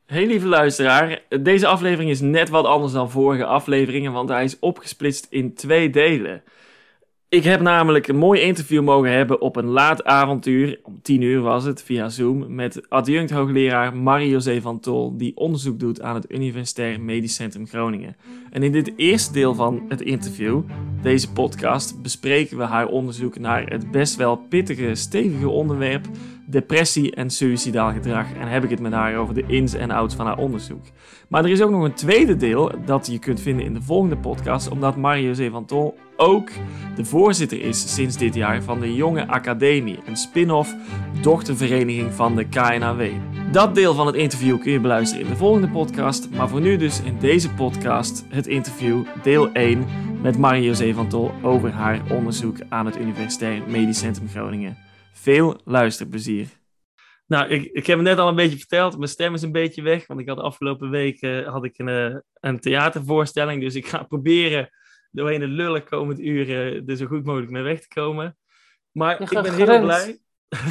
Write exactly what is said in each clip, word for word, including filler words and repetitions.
Hey lieve luisteraar, deze aflevering is net wat anders dan vorige afleveringen, want hij is opgesplitst in twee delen. Ik heb namelijk een mooi interview mogen hebben op een laat avontuur, om tien uur was het, via Zoom, met adjunct hoogleraar Marie-José van Tol, die onderzoek doet aan het Universitair Medisch Centrum Groningen. En in dit eerste deel van het interview, deze podcast, bespreken we haar onderzoek naar het best wel pittige, stevige onderwerp depressie en suïcidaal gedrag. En heb ik het met haar over de ins en outs van haar onderzoek. Maar er is ook nog een tweede deel dat je kunt vinden in de volgende podcast, omdat Marie-José van Tol ook de voorzitter is sinds dit jaar van de Jonge Academie, een spin-off dochtervereniging van de K N A W. Dat deel van het interview kun je beluisteren in de volgende podcast, maar voor nu dus in deze podcast het interview deel één met Marie-José van Tol over haar onderzoek aan het Universitair Medisch Centrum Groningen. Veel luisterplezier. Nou, ik, ik heb het net al een beetje verteld. Mijn stem is een beetje weg, want ik had de afgelopen week uh, had ik een, uh, een theatervoorstelling. Dus ik ga proberen doorheen het lullen komend uur uh, er zo goed mogelijk mee weg te komen. Maar ik ben heel blij.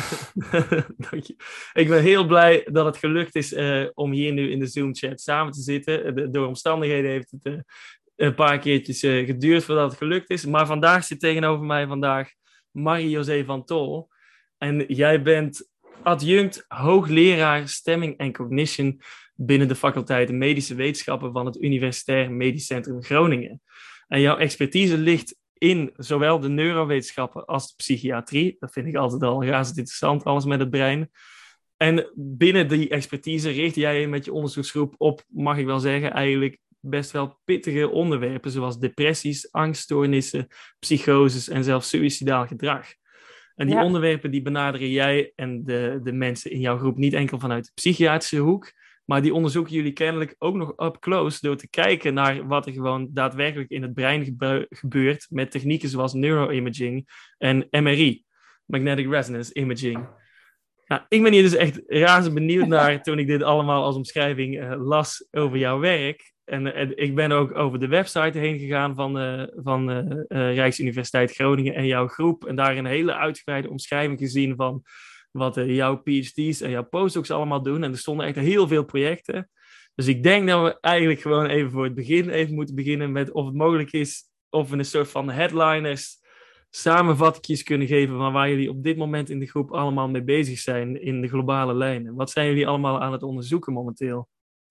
Dank je. Ik ben heel blij dat het gelukt is uh, om hier nu in de Zoom-chat samen te zitten. De, door omstandigheden heeft het uh, een paar keertjes uh, geduurd voordat het gelukt is. Maar vandaag zit tegenover mij vandaag Marie-José van Tol. En jij bent adjunct hoogleraar stemming en cognition binnen de faculteit Medische Wetenschappen van het Universitair Medisch Centrum Groningen. En jouw expertise ligt in zowel de neurowetenschappen als de psychiatrie. Dat vind ik altijd al razend interessant, alles met het brein. En binnen die expertise richt jij je met je onderzoeksgroep op, mag ik wel zeggen, eigenlijk best wel pittige onderwerpen, zoals depressies, angststoornissen, psychoses en zelfs suïcidaal gedrag. En die ja. onderwerpen die benaderen jij en de, de mensen in jouw groep niet enkel vanuit de psychiatrische hoek, maar die onderzoeken jullie kennelijk ook nog up close door te kijken naar wat er gewoon daadwerkelijk in het brein gebe- gebeurt met technieken zoals neuroimaging en M R I, magnetic resonance imaging. Nou, ik ben hier dus echt razend benieuwd naar toen ik dit allemaal als omschrijving uh, las over jouw werk. En, en ik ben ook over de website heen gegaan van, uh, van uh, uh, Rijksuniversiteit Groningen en jouw groep. En daar een hele uitgebreide omschrijving gezien van wat uh, jouw P H D's en jouw postdocs allemaal doen. En er stonden echt heel veel projecten. Dus ik denk dat we eigenlijk gewoon even voor het begin even moeten beginnen met of het mogelijk is of we een soort van headliners, samenvattingjes kunnen geven van waar jullie op dit moment in de groep allemaal mee bezig zijn in de globale lijnen. Wat zijn jullie allemaal aan het onderzoeken momenteel?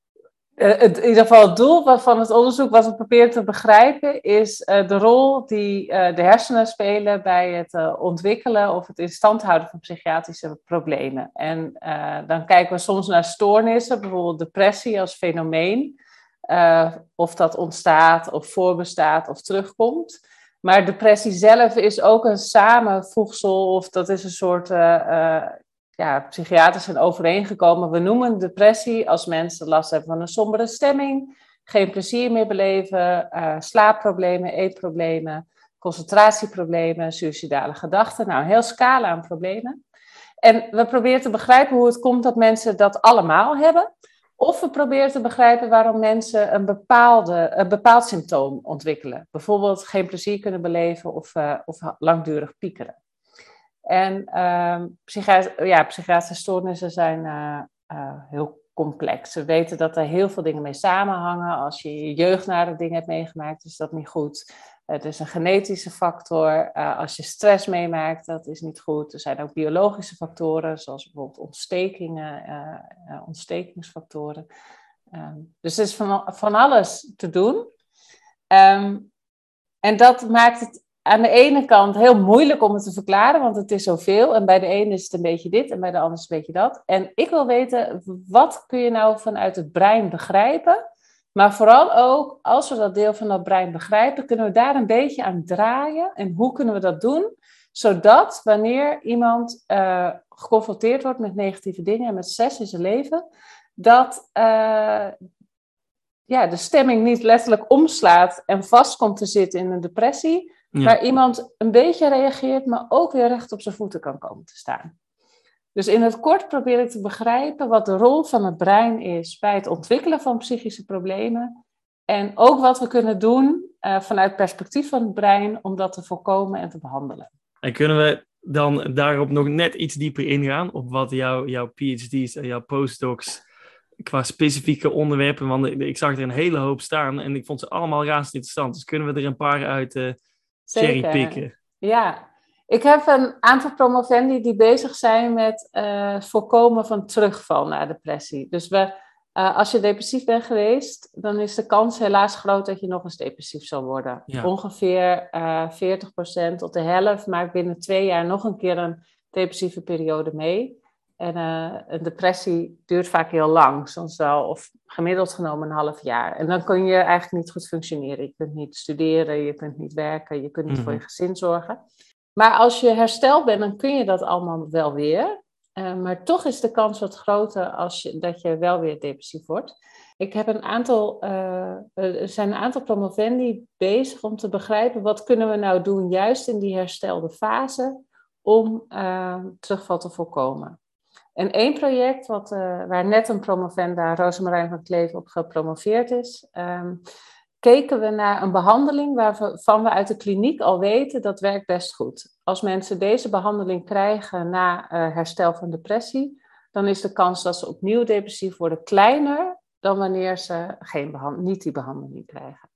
Uh, het, in ieder geval het doel van het onderzoek, wat we proberen te begrijpen, is uh, de rol die uh, de hersenen spelen bij het uh, ontwikkelen of het in stand houden van psychiatrische problemen. En uh, dan kijken we soms naar stoornissen, bijvoorbeeld depressie als fenomeen, uh, of dat ontstaat of voorbestaat of terugkomt. Maar depressie zelf is ook een samenvoegsel, of dat is een soort, uh, uh, ja, psychiaters zijn overeengekomen. We noemen depressie als mensen last hebben van een sombere stemming, geen plezier meer beleven, uh, slaapproblemen, eetproblemen, concentratieproblemen, suïcidale gedachten. Nou, een heel scala aan problemen. En we proberen te begrijpen hoe het komt dat mensen dat allemaal hebben. Of we proberen te begrijpen waarom mensen een, bepaalde, een bepaald symptoom ontwikkelen. Bijvoorbeeld geen plezier kunnen beleven of, uh, of langdurig piekeren. En uh, psychiat- ja, psychiatrische stoornissen zijn uh, uh, heel complex. We weten dat er heel veel dingen mee samenhangen. Als je je jeugdnare dingen hebt meegemaakt, is dat niet goed. Het is een genetische factor. Uh, als je stress meemaakt, dat is niet goed. Er zijn ook biologische factoren, zoals bijvoorbeeld ontstekingen, uh, uh, ontstekingsfactoren. Um, dus er is van, van alles te doen. Um, en dat maakt het aan de ene kant heel moeilijk om het te verklaren, want het is zoveel. En bij de ene is het een beetje dit en bij de ander is het een beetje dat. En ik wil weten, wat kun je nou vanuit het brein begrijpen? Maar vooral ook, als we dat deel van dat brein begrijpen, kunnen we daar een beetje aan draaien. En hoe kunnen we dat doen? Zodat wanneer iemand uh, geconfronteerd wordt met negatieve dingen en met stress in zijn leven, dat uh, ja, de stemming niet letterlijk omslaat en vast komt te zitten in een depressie. Ja. Maar iemand een beetje reageert, maar ook weer recht op zijn voeten kan komen te staan. Dus in het kort probeer ik te begrijpen wat de rol van het brein is bij het ontwikkelen van psychische problemen. En ook wat we kunnen doen uh, vanuit het perspectief van het brein om dat te voorkomen en te behandelen. En kunnen we dan daarop nog net iets dieper ingaan op wat jouw, jouw P H D's en jouw postdocs qua specifieke onderwerpen, want ik, ik zag er een hele hoop staan en ik vond ze allemaal razend interessant. Dus kunnen we er een paar uit uh, cherrypicken? Ja. Ik heb een aantal promovendi die bezig zijn met uh, voorkomen van terugval naar depressie. Dus we, uh, als je depressief bent geweest, dan is de kans helaas groot dat je nog eens depressief zal worden. Ja. Ongeveer uh, veertig procent tot de helft maakt binnen twee jaar nog een keer een depressieve periode mee. En uh, een depressie duurt vaak heel lang, soms wel, of gemiddeld genomen een half jaar. En dan kun je eigenlijk niet goed functioneren. Je kunt niet studeren, je kunt niet werken, je kunt niet mm-hmm. voor je gezin zorgen. Maar als je hersteld bent, dan kun je dat allemaal wel weer. Uh, maar toch is de kans wat groter als je, dat je wel weer depressief wordt. Ik heb een aantal, uh, er zijn een aantal promovendi bezig om te begrijpen wat kunnen we nou doen juist in die herstelde fase om uh, terugval te voorkomen. En één project wat, uh, waar net een promovenda, Rosemarijn van Kleef, op gepromoveerd is, um, keken we naar een behandeling waarvan we uit de kliniek al weten dat werkt best goed. Als mensen deze behandeling krijgen na uh, herstel van depressie, dan is de kans dat ze opnieuw depressief worden kleiner dan wanneer ze geen behand- niet die behandeling krijgen.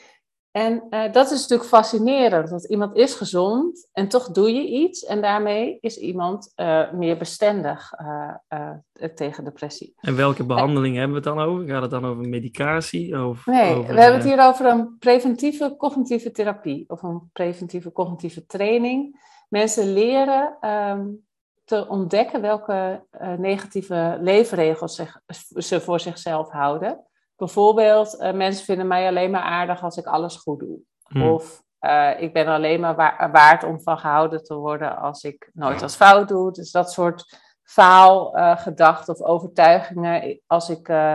En uh, dat is natuurlijk fascinerend, want iemand is gezond en toch doe je iets en daarmee is iemand uh, meer bestendig uh, uh, tegen depressie. En welke behandeling uh, hebben we het dan over? Gaat het dan over medicatie? Of nee, over, we hebben het hier over een preventieve cognitieve therapie of een preventieve cognitieve training. Mensen leren um, te ontdekken welke uh, negatieve leefregels zich, ze voor zichzelf houden. Bijvoorbeeld, uh, mensen vinden mij alleen maar aardig als ik alles goed doe. Hmm. Of uh, ik ben alleen maar wa- waard om van gehouden te worden als ik nooit wat fout doe. Dus dat soort faalgedachten uh, of overtuigingen. Als ik uh,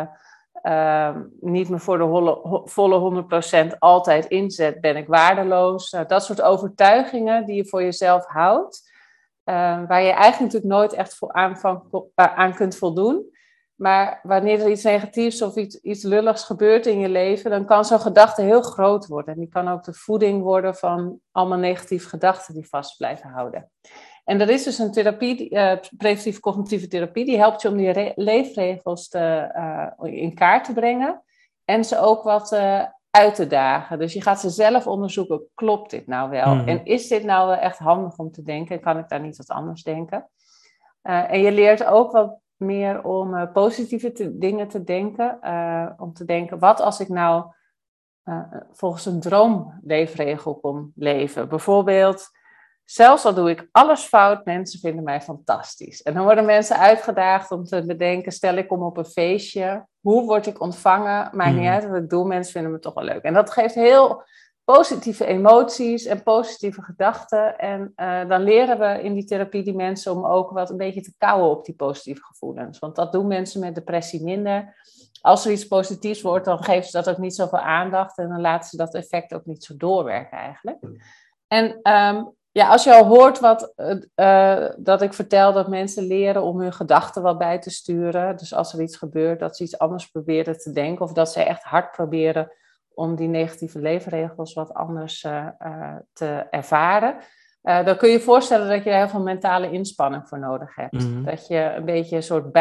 uh, niet me voor de holle, ho- volle honderd procent altijd inzet, ben ik waardeloos. Uh, dat soort overtuigingen die je voor jezelf houdt. Uh, waar je eigenlijk natuurlijk nooit echt voor aan, van, uh, aan kunt voldoen. Maar wanneer er iets negatiefs of iets, iets lulligs gebeurt in je leven, dan kan zo'n gedachte heel groot worden. En die kan ook de voeding worden van allemaal negatieve gedachten die vast blijven houden. En er is dus een therapie, uh, preventieve cognitieve therapie, die helpt je om die re- leefregels te, uh, in kaart te brengen. En ze ook wat uh, uit te dagen. Dus je gaat ze zelf onderzoeken, klopt dit nou wel? Mm-hmm. En is dit nou wel echt handig om te denken? Kan ik daar niet wat anders denken? Uh, en je leert ook wat meer om uh, positieve te, dingen te denken. Uh, om te denken, wat als ik nou uh, volgens een droomleefregel kon leven? Bijvoorbeeld, zelfs al doe ik alles fout, mensen vinden mij fantastisch. En dan worden mensen uitgedaagd om te bedenken, stel ik kom op een feestje, hoe word ik ontvangen? Maakt niet uit wat ik doe, mensen vinden me toch wel leuk. En dat geeft heel positieve emoties en positieve gedachten. En uh, dan leren we in die therapie die mensen om ook wat een beetje te kouwen op die positieve gevoelens. Want dat doen mensen met depressie minder. Als er iets positiefs wordt, dan geven ze dat ook niet zoveel aandacht. En dan laten ze dat effect ook niet zo doorwerken eigenlijk. En um, ja, als je al hoort wat, uh, dat ik vertel dat mensen leren om hun gedachten wat bij te sturen. Dus als er iets gebeurt, dat ze iets anders proberen te denken. Of dat ze echt hard proberen om die negatieve leefregels wat anders uh, uh, te ervaren. Uh, dan kun je je voorstellen dat je er heel veel mentale inspanning voor nodig hebt. Mm-hmm. Dat je een beetje een soort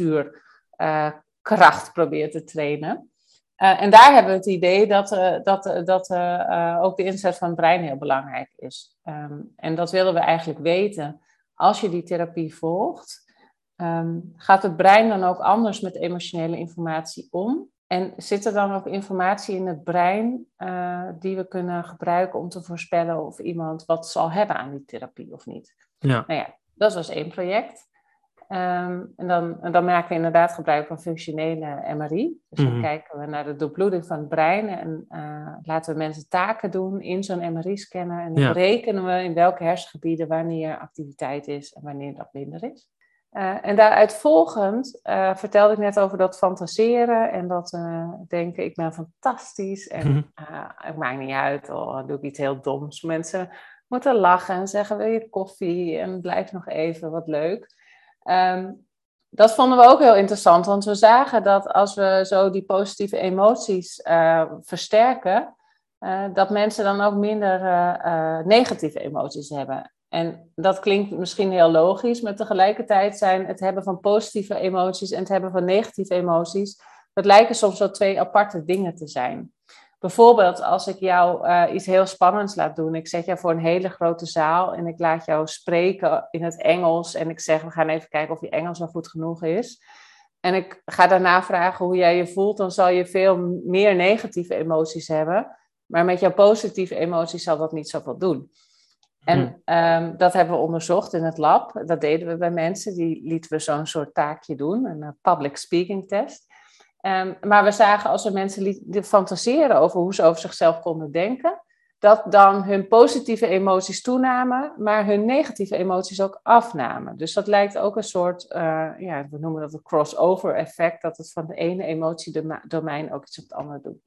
bijstuurkracht uh, probeert te trainen. Uh, en daar hebben we het idee dat, uh, dat, uh, dat uh, uh, ook de inzet van het brein heel belangrijk is. Um, en dat willen we eigenlijk weten. Als je die therapie volgt, um, gaat het brein dan ook anders met emotionele informatie om? En zit er dan ook informatie in het brein uh, die we kunnen gebruiken om te voorspellen of iemand wat zal hebben aan die therapie of niet? Ja. Nou ja, dat was één project. Um, en, dan, en dan maken we inderdaad gebruik van functionele M R I. Dus mm-hmm. dan kijken we naar de doorbloeding van het brein en uh, laten we mensen taken doen in zo'n M R I-scanner. En dan ja. berekenen we in welke hersengebieden wanneer activiteit is en wanneer dat minder is. Uh, en daaruit volgend uh, vertelde ik net over dat fantaseren en dat uh, denken, ik ben fantastisch en mm-hmm. uh, het maakt niet uit, oh, dan doe ik iets heel doms. Mensen moeten lachen en zeggen, wil je koffie en blijf nog even, wat leuk. Um, dat vonden we ook heel interessant, want we zagen dat als we zo die positieve emoties uh, versterken, uh, dat mensen dan ook minder uh, uh, negatieve emoties hebben. En dat klinkt misschien heel logisch, maar tegelijkertijd zijn het hebben van positieve emoties en het hebben van negatieve emoties, dat lijken soms wel twee aparte dingen te zijn. Bijvoorbeeld als ik jou uh, iets heel spannends laat doen. Ik zet jou voor een hele grote zaal en ik laat jou spreken in het Engels. En ik zeg, we gaan even kijken of je Engels wel goed genoeg is. En ik ga daarna vragen hoe jij je voelt. Dan zal je veel meer negatieve emoties hebben. Maar met jouw positieve emoties zal dat niet zoveel doen. En um, dat hebben we onderzocht in het lab. Dat deden we bij mensen. Die lieten we zo'n soort taakje doen. Een uh, public speaking test. Um, maar we zagen als we mensen lieten fantaseren over hoe ze over zichzelf konden denken, dat dan hun positieve emoties toenamen, maar hun negatieve emoties ook afnamen. Dus dat lijkt ook een soort, uh, ja, we noemen dat een crossover effect, dat het van de ene emotiedomein ook iets op het andere doet.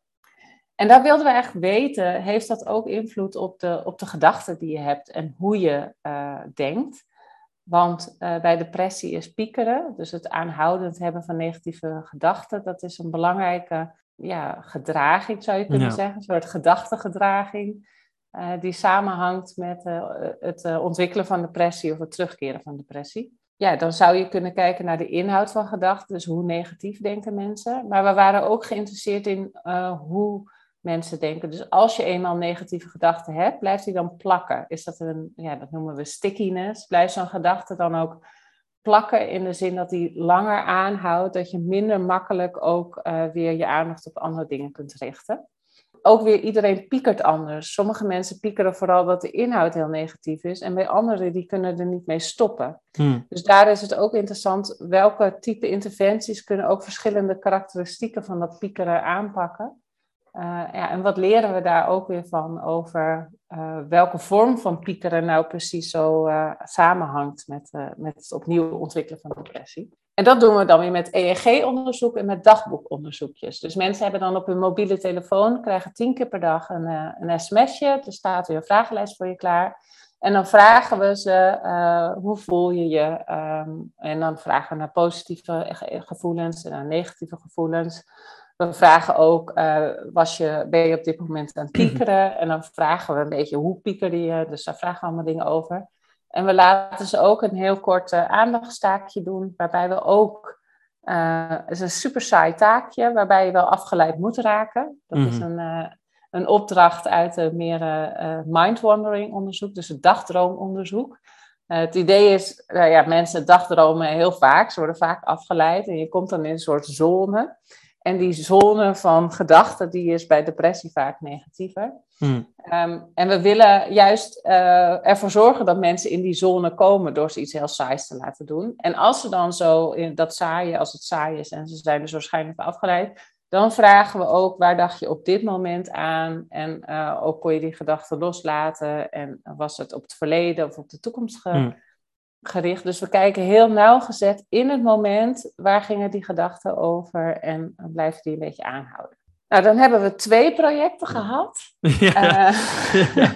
En daar wilden we echt weten, heeft dat ook invloed op de, op de gedachten die je hebt en hoe je uh, denkt? Want uh, bij depressie is piekeren, dus het aanhoudend hebben van negatieve gedachten, dat is een belangrijke ja, gedraging, zou je kunnen ja. zeggen. Een soort gedachtegedraging uh, die samenhangt met uh, het uh, ontwikkelen van depressie of het terugkeren van depressie. Ja, dan zou je kunnen kijken naar de inhoud van gedachten, dus hoe negatief denken mensen. Maar we waren ook geïnteresseerd in uh, hoe mensen denken. Dus als je eenmaal negatieve gedachten hebt, blijft die dan plakken? Is dat een, ja, dat noemen we stickiness. Blijft zo'n gedachte dan ook plakken in de zin dat die langer aanhoudt, dat je minder makkelijk ook uh, weer je aandacht op andere dingen kunt richten? Ook weer, iedereen piekert anders. Sommige mensen piekeren vooral dat de inhoud heel negatief is en bij anderen die kunnen er niet mee stoppen. Hmm. Dus daar is het ook interessant welke type interventies kunnen ook verschillende karakteristieken van dat piekeren aanpakken. Uh, ja, en wat leren we daar ook weer van over uh, welke vorm van piekeren nou precies zo uh, samenhangt met, uh, met het opnieuw ontwikkelen van depressie. En dat doen we dan weer met E E G-onderzoek en met dagboekonderzoekjes. Dus mensen hebben dan op hun mobiele telefoon, krijgen tien keer per dag een, uh, een sms'je. Er staat weer een vragenlijst voor je klaar. En dan vragen we ze, uh, hoe voel je je? Um, en dan vragen we naar positieve gevoelens en naar negatieve gevoelens. We vragen ook, uh, was je, ben je op dit moment aan het piekeren? En dan vragen we een beetje, hoe piekerde je? Dus daar vragen we allemaal dingen over. En we laten ze ook een heel kort uh, aandachtstaakje doen, waarbij we ook, uh, het is een super saai taakje, waarbij je wel afgeleid moet raken. Dat mm-hmm. is een, uh, een opdracht uit een meer uh, mind-wandering onderzoek, dus het dagdroomonderzoek. Uh, het idee is, uh, ja, mensen dagdromen heel vaak, ze worden vaak afgeleid en je komt dan in een soort zone. En die zone van gedachten, die is bij depressie vaak negatiever. Hmm. Um, en we willen juist uh, ervoor zorgen dat mensen in die zone komen door ze iets heel saais te laten doen. En als ze dan zo in dat saaie, als het saai is en ze zijn dus waarschijnlijk afgeleid, dan vragen we ook, waar dacht je op dit moment aan? En uh, ook kon je die gedachten loslaten en was het op het verleden of op de toekomst ge- hmm. gericht. Dus we kijken heel nauwgezet in het moment, waar gingen die gedachten over en blijven die een beetje aanhouden. Nou, dan hebben we twee projecten gehad. Ja. Uh, ja.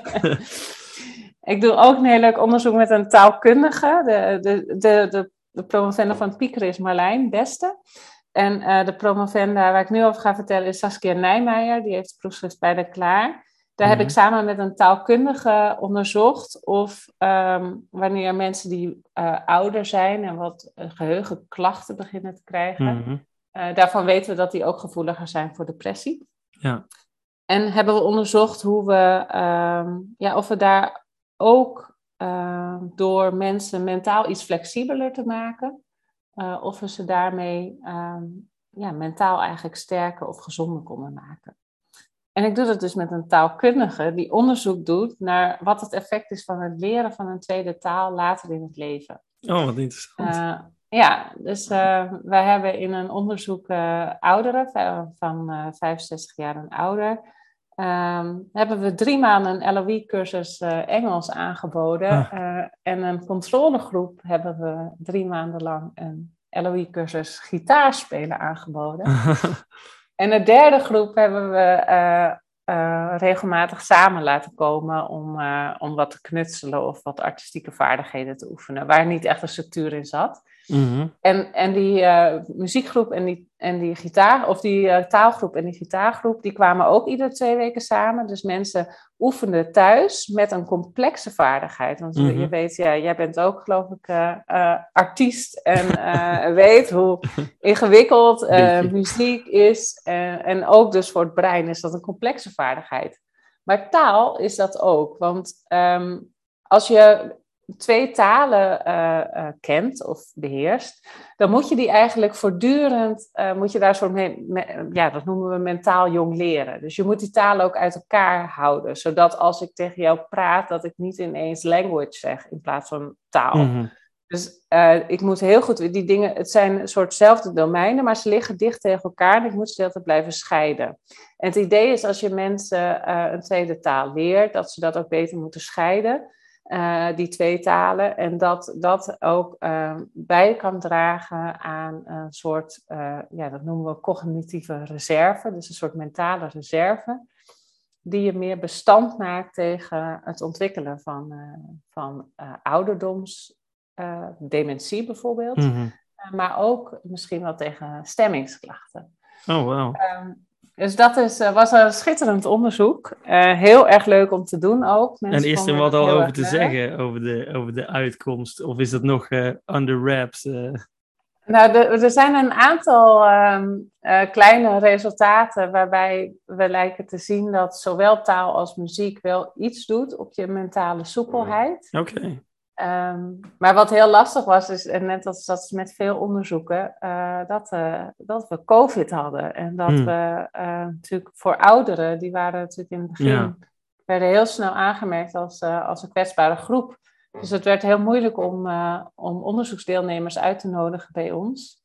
Ik doe ook een heel leuk onderzoek met een taalkundige. De, de, de, de, de promovenda van het piekeren is Marlijn Beste. En uh, de promovenda waar ik nu over ga vertellen is Saskia Nijmeijer. Die heeft de proefschrift bijna klaar. Daar mm-hmm. heb ik samen met een taalkundige onderzocht of um, wanneer mensen die uh, ouder zijn en wat uh, geheugenklachten beginnen te krijgen, mm-hmm. uh, daarvan weten we dat die ook gevoeliger zijn voor depressie. Ja. En hebben we onderzocht hoe we, um, ja, of we daar ook uh, door mensen mentaal iets flexibeler te maken, uh, of we ze daarmee um, ja, mentaal eigenlijk sterker of gezonder konden maken. En ik doe dat dus met een taalkundige die onderzoek doet naar wat het effect is van het leren van een tweede taal later in het leven. Oh, wat interessant. Uh, ja, dus uh, wij hebben in een onderzoek uh, ouderen van uh, vijfenzestig jaar en ouder, um, hebben we drie maanden een L O I-cursus uh, Engels aangeboden. Ah. Uh, en een controlegroep hebben we drie maanden lang een L O I-cursus gitaarspelen aangeboden. En de derde groep hebben we uh, uh, regelmatig samen laten komen om, uh, om wat te knutselen of wat artistieke vaardigheden te oefenen, waar niet echt een structuur in zat. Mm-hmm. En, en die uh, muziekgroep en die, en die gitaar, of die uh, taalgroep en die gitaargroep, die kwamen ook iedere twee weken samen. Dus mensen oefenden thuis met een complexe vaardigheid. Want mm-hmm. je weet, ja, jij bent ook, geloof ik, uh, uh, artiest en uh, weet hoe ingewikkeld uh, muziek is. Uh, en ook dus voor het brein is dat een complexe vaardigheid. Maar taal is dat ook. Want um, als je twee talen uh, uh, kent of beheerst, dan moet je die eigenlijk voortdurend, uh, moet je daar soort mee, me, ja, dat noemen we mentaal jong leren. Dus je moet die talen ook uit elkaar houden, zodat als ik tegen jou praat, dat ik niet ineens language zeg in plaats van taal. Mm-hmm. Dus uh, ik moet heel goed, die dingen, het zijn een soortzelfde domeinen, maar ze liggen dicht tegen elkaar en ik moet ze altijd blijven scheiden. En het idee is als je mensen uh, een tweede taal leert, dat ze dat ook beter moeten scheiden. Uh, die twee talen, en dat dat ook uh, bij kan dragen aan een soort, uh, ja, dat noemen we cognitieve reserve, dus een soort mentale reserve, die je meer bestand maakt tegen het ontwikkelen van, uh, van uh, ouderdoms, uh, dementie bijvoorbeeld, mm-hmm. uh, maar ook misschien wel tegen stemmingsklachten. Oh, wow. Um, Dus dat is, uh, was een schitterend onderzoek. Uh, heel erg leuk om te doen ook. Mensen en is er wat al over te leuk. zeggen over de, over de uitkomst? Of is dat nog uh, under wraps? Uh? Nou, de, er zijn een aantal um, uh, kleine resultaten waarbij we lijken te zien dat zowel taal als muziek wel iets doet op je mentale soepelheid. Oké. Okay. Um, maar wat heel lastig was, is, en net als dat met veel onderzoeken, uh, dat, uh, dat we COVID hadden. En dat mm. we uh, natuurlijk voor ouderen, die waren natuurlijk in het begin, ja. werden heel snel aangemerkt als, uh, als een kwetsbare groep. Dus het werd heel moeilijk om, uh, om onderzoeksdeelnemers uit te nodigen bij ons.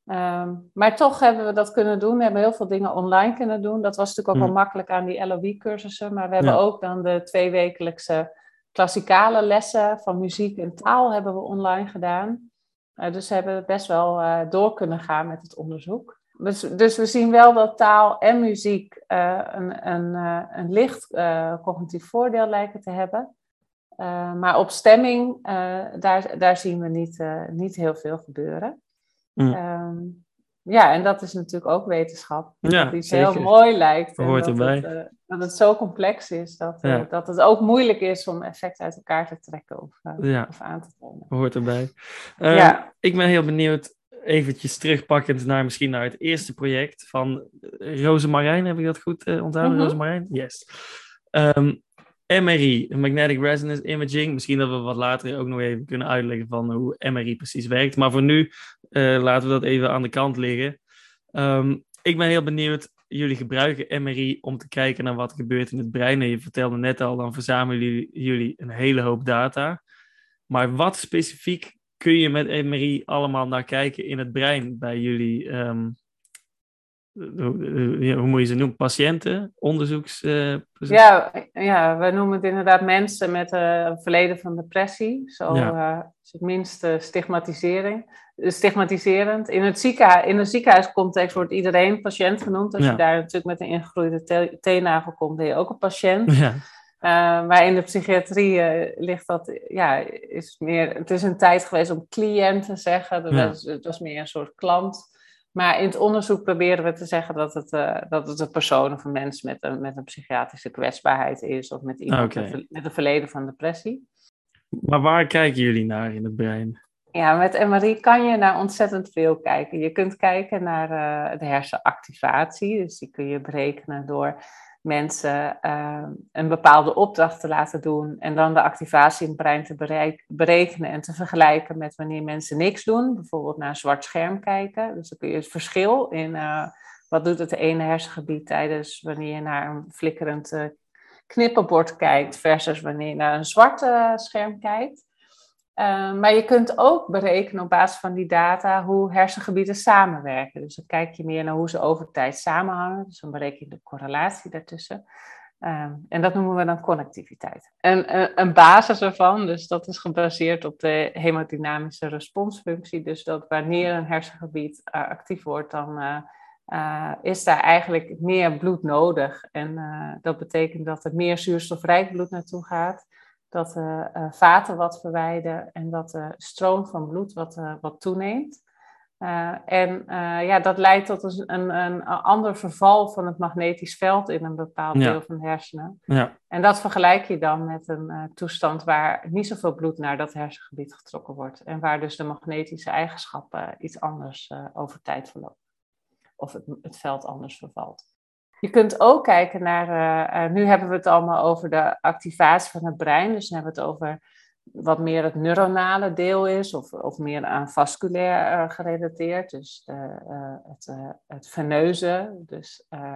Um, maar toch hebben we dat kunnen doen. We hebben heel veel dingen online kunnen doen. Dat was natuurlijk ook mm. wel makkelijk aan die L O I-cursussen. Maar we hebben ja. ook dan de tweewekelijkse klassikale lessen van muziek en taal hebben we online gedaan. Uh, dus we hebben best wel uh, door kunnen gaan met het onderzoek. Dus, dus we zien wel dat taal en muziek uh, een, een, uh, een licht uh, cognitief voordeel lijken te hebben. Uh, maar op stemming, uh, daar, daar zien we niet, uh, niet heel veel gebeuren. Mm. Um, ja, en dat is natuurlijk ook wetenschap. Ja, dat iets zeker. heel mooi lijkt. En hoort dat erbij. Het, uh, dat het zo complex is dat, uh, ja. dat het ook moeilijk is om effecten uit elkaar te trekken of, uh, ja. of aan te tonen. Hoort erbij. Uh, ja. Ik ben heel benieuwd, eventjes terugpakkend naar misschien naar het eerste project van Rosemarijn. Heb ik dat goed uh, onthouden, mm-hmm. Rosemarijn? Yes. Um, M R I, Magnetic Resonance Imaging. Misschien dat we wat later ook nog even kunnen uitleggen van hoe M R I precies werkt. Maar voor nu uh, laten we dat even aan de kant liggen. Um, ik ben heel benieuwd. Jullie gebruiken M R I om te kijken naar wat er gebeurt in het brein. En je vertelde net al, dan verzamelen jullie, jullie een hele hoop data. Maar wat specifiek kun je met M R I allemaal naar kijken in het brein bij jullie... Um, Hoe, hoe moet je ze noemen? Patiënten? Onderzoeks... Uh, ja, ja, we noemen het inderdaad mensen met uh, een verleden van depressie. Zo ja. uh, is het minst uh, stigmatisering, stigmatiserend. In, het ziekenhuis, in een ziekenhuiscontext wordt iedereen patiënt genoemd. Als ja. je daar natuurlijk met een ingegroeide te- teennagel komt, ben je ook een patiënt. Ja. Uh, maar in de psychiatrie uh, ligt dat, ja, is meer... Het is een tijd geweest om cliënt te zeggen. Dat, ja. was, het was meer een soort klant... Maar in het onderzoek proberen we te zeggen dat het, uh, dat het een persoon of een mens met een, met een psychiatrische kwetsbaarheid is. Of met iemand okay. met, met een verleden van depressie. Maar waar kijken jullie naar in het brein? Ja, met M R I kan je naar ontzettend veel kijken. Je kunt kijken naar uh, de hersenactivatie. Dus die kun je berekenen door mensen uh, een bepaalde opdracht te laten doen. En dan de activatie in het brein te bereik, berekenen en te vergelijken met wanneer mensen niks doen. Bijvoorbeeld naar een zwart scherm kijken. Dus dan kun je het verschil in uh, wat doet het ene hersengebied tijdens wanneer je naar een flikkerend uh, knipperbord kijkt versus wanneer je naar een zwart uh, scherm kijkt. Uh, maar je kunt ook berekenen op basis van die data hoe hersengebieden samenwerken. Dus dan kijk je meer naar hoe ze over tijd samenhangen. Dus dan bereken je de correlatie daartussen. Uh, en dat noemen we dan connectiviteit. En uh, een basis ervan, dus dat is gebaseerd op de hemodynamische responsfunctie. Dus dat wanneer een hersengebied uh, actief wordt, dan uh, uh, is daar eigenlijk meer bloed nodig. En uh, dat betekent dat er meer zuurstofrijk bloed naartoe gaat. dat de uh, vaten wat verwijden en dat de stroom van bloed wat, uh, wat toeneemt. Uh, en uh, ja, dat leidt tot een, een, een ander verval van het magnetisch veld in een bepaald Ja. deel van de hersenen. Ja. En dat vergelijk je dan met een uh, toestand waar niet zoveel bloed naar dat hersengebied getrokken wordt. En waar dus de magnetische eigenschappen uh, iets anders uh, over tijd verlopen. Of het, het veld anders vervalt. Je kunt ook kijken naar, uh, uh, nu hebben we het allemaal over de activatie van het brein. Dus dan hebben we het over wat meer het neuronale deel is, of, of meer aan vasculair uh, gerelateerd. Dus de, uh, het, uh, het veneuze, dus uh,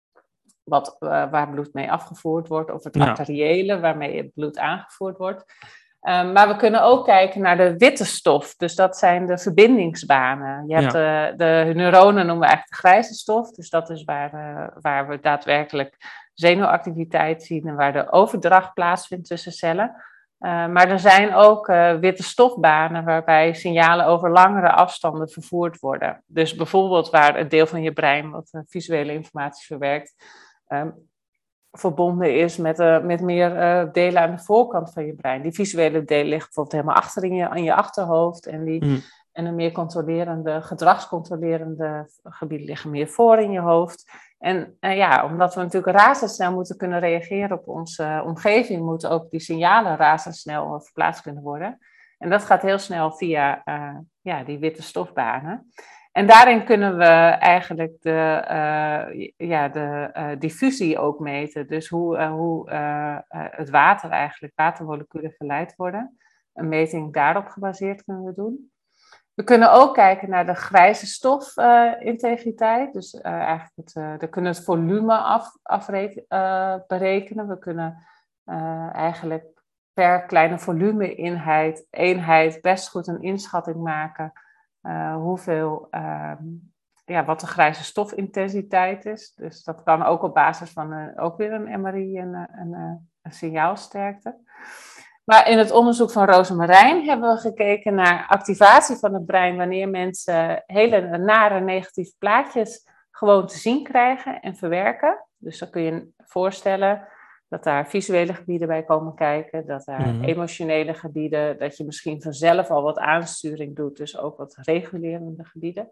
wat, uh, waar bloed mee afgevoerd wordt, of het Ja. arteriële, waarmee het bloed aangevoerd wordt. Um, maar we kunnen ook kijken naar de witte stof, dus dat zijn de verbindingsbanen. Je hebt Ja. uh, de neuronen noemen we eigenlijk de grijze stof, dus dat is waar, uh, waar we daadwerkelijk zenuwactiviteit zien en waar de overdracht plaatsvindt tussen cellen. Uh, maar er zijn ook uh, witte stofbanen waarbij signalen over langere afstanden vervoerd worden. Dus bijvoorbeeld waar het deel van je brein wat uh, visuele informatie verwerkt, um, verbonden is met, uh, met meer uh, delen aan de voorkant van je brein. Die visuele delen liggen bijvoorbeeld helemaal achter in je, in je achterhoofd en die... Mm. En de meer controlerende, gedragscontrolerende gebieden liggen meer voor in je hoofd. En uh, ja, omdat we natuurlijk razendsnel moeten kunnen reageren op onze uh, omgeving, moeten ook die signalen razendsnel verplaatst kunnen worden. En dat gaat heel snel via uh, ja, die witte stofbanen. En daarin kunnen we eigenlijk de, uh, ja, de uh, diffusie ook meten. Dus hoe, uh, hoe uh, uh, het water eigenlijk, watermoleculen geleid worden. Een meting daarop gebaseerd kunnen we doen. We kunnen ook kijken naar de grijze stofintegriteit. Uh, dus uh, eigenlijk het, uh, we kunnen het volume af, afreken, uh, berekenen. We kunnen uh, eigenlijk per kleine volume-eenheid eenheid best goed een inschatting maken uh, hoeveel, uh, ja, wat de grijze stofintensiteit is. Dus dat kan ook op basis van uh, ook weer een M R I en een, een, een signaalsterkte. Maar in het onderzoek van Rozemarijn hebben we gekeken naar activatie van het brein wanneer mensen hele nare negatieve plaatjes gewoon te zien krijgen en verwerken. Dus dan kun je je voorstellen dat daar visuele gebieden bij komen kijken, dat daar mm-hmm. emotionele gebieden, dat je misschien vanzelf al wat aansturing doet, dus ook wat regulerende gebieden.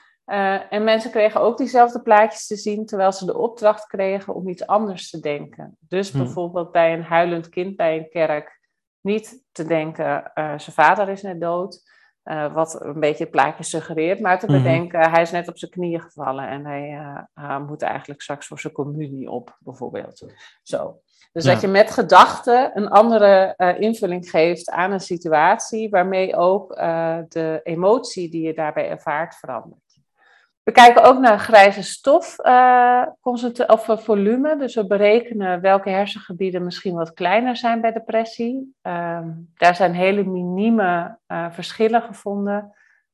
Uh, en mensen kregen ook diezelfde plaatjes te zien, terwijl ze de opdracht kregen om iets anders te denken. Dus mm. bijvoorbeeld bij een huilend kind bij een kerk niet te denken, uh, zijn vader is net dood, uh, wat een beetje het plaatje suggereert, maar te bedenken, mm-hmm. hij is net op zijn knieën gevallen en hij uh, uh, moet eigenlijk straks voor zijn communie op, bijvoorbeeld. Zo. Dus ja. dat je met gedachten een andere uh, invulling geeft aan een situatie, waarmee ook uh, de emotie die je daarbij ervaart verandert. We kijken ook naar grijze stof uh, of uh, volume. Dus we berekenen welke hersengebieden misschien wat kleiner zijn bij depressie. Um, daar zijn hele minieme uh, verschillen gevonden.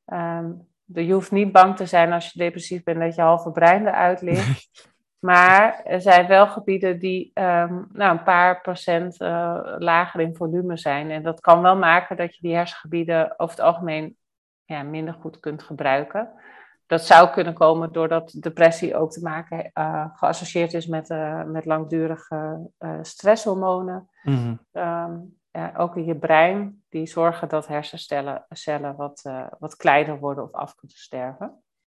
Um, de, je hoeft niet bang te zijn als je depressief bent dat je halve brein eruit ligt. Maar er zijn wel gebieden die um, nou, een paar procent uh, lager in volume zijn. En dat kan wel maken dat je die hersengebieden over het algemeen ja, minder goed kunt gebruiken. Dat zou kunnen komen doordat depressie ook te maken uh, geassocieerd is met, uh, met langdurige uh, stresshormonen. Mm-hmm. Um, ja, ook in je brein, die zorgen dat hersencellen cellen wat, uh, wat kleiner worden of af kunnen sterven.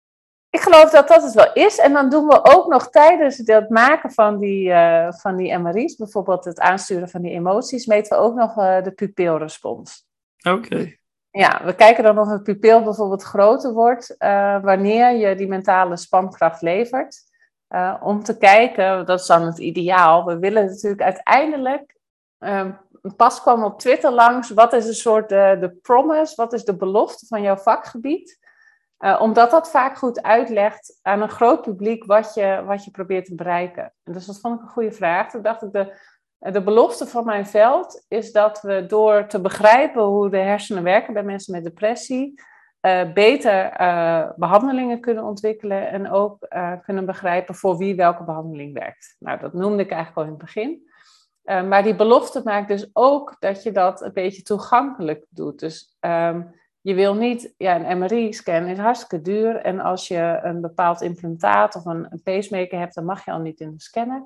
Ik geloof dat dat het wel is. En dan doen we ook nog tijdens het maken van die, uh, van die M R I's, bijvoorbeeld het aansturen van die emoties, meten we ook nog uh, de pupilrespons. Oké. Okay. Ja, we kijken dan of een pupil bijvoorbeeld groter wordt uh, wanneer je die mentale spankracht levert. Uh, om te kijken, dat is dan het ideaal. We willen natuurlijk uiteindelijk, uh, pas kwam op Twitter langs, wat is een soort uh, de promise, wat is de belofte van jouw vakgebied? Uh, omdat dat vaak goed uitlegt aan een groot publiek wat je, wat je probeert te bereiken. En dus dat vond ik een goede vraag. Toen dacht ik, de, de belofte van mijn veld is dat we door te begrijpen hoe de hersenen werken bij mensen met depressie, uh, beter uh, behandelingen kunnen ontwikkelen en ook uh, kunnen begrijpen voor wie welke behandeling werkt. Nou, dat noemde ik eigenlijk al in het begin. Uh, maar die belofte maakt dus ook dat je dat een beetje toegankelijk doet. Dus um, je wil niet, ja, een M R I-scan is hartstikke duur. En als je een bepaald implantaat of een, een pacemaker hebt, dan mag je al niet in de scanner.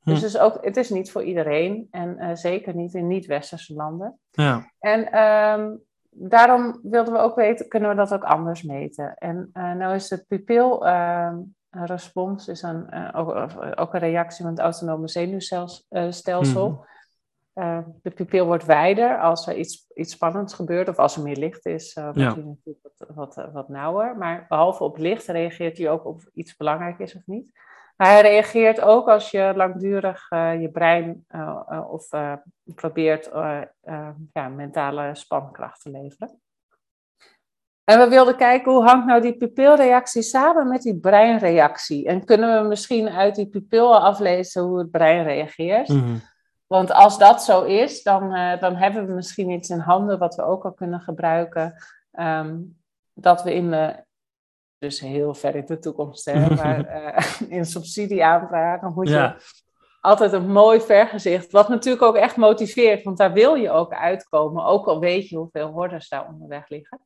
Hm. Dus het is, ook, het is niet voor iedereen en uh, zeker niet in niet-westerse landen. Ja. En um, daarom wilden we ook weten, kunnen we dat ook anders meten? En uh, nou is de pupilrespons uh, is een, uh, ook, ook een reactie van het autonome zenuwstelsel. Mm. Uh, de pupil wordt wijder als er iets, iets spannends gebeurt of als er meer licht is, uh, wordt ja. hij natuurlijk wat, wat, wat nauwer. Maar behalve op licht reageert hij ook op iets belangrijk is of niet. Maar hij reageert ook als je langdurig uh, je brein uh, uh, of uh, probeert uh, uh, ja, mentale spankracht te leveren. En we wilden kijken hoe hangt nou die pupilreactie samen met die breinreactie. En kunnen we misschien uit die pupil aflezen hoe het brein reageert. Mm-hmm. Want als dat zo is, dan, uh, dan hebben we misschien iets in handen wat we ook al kunnen gebruiken. Um, dat we in de... Dus heel ver in de toekomst, hè, maar uh, in subsidieaanvragen moet ja. je altijd een mooi vergezicht, wat natuurlijk ook echt motiveert, want daar wil je ook uitkomen, ook al weet je hoeveel hordes daar onderweg liggen.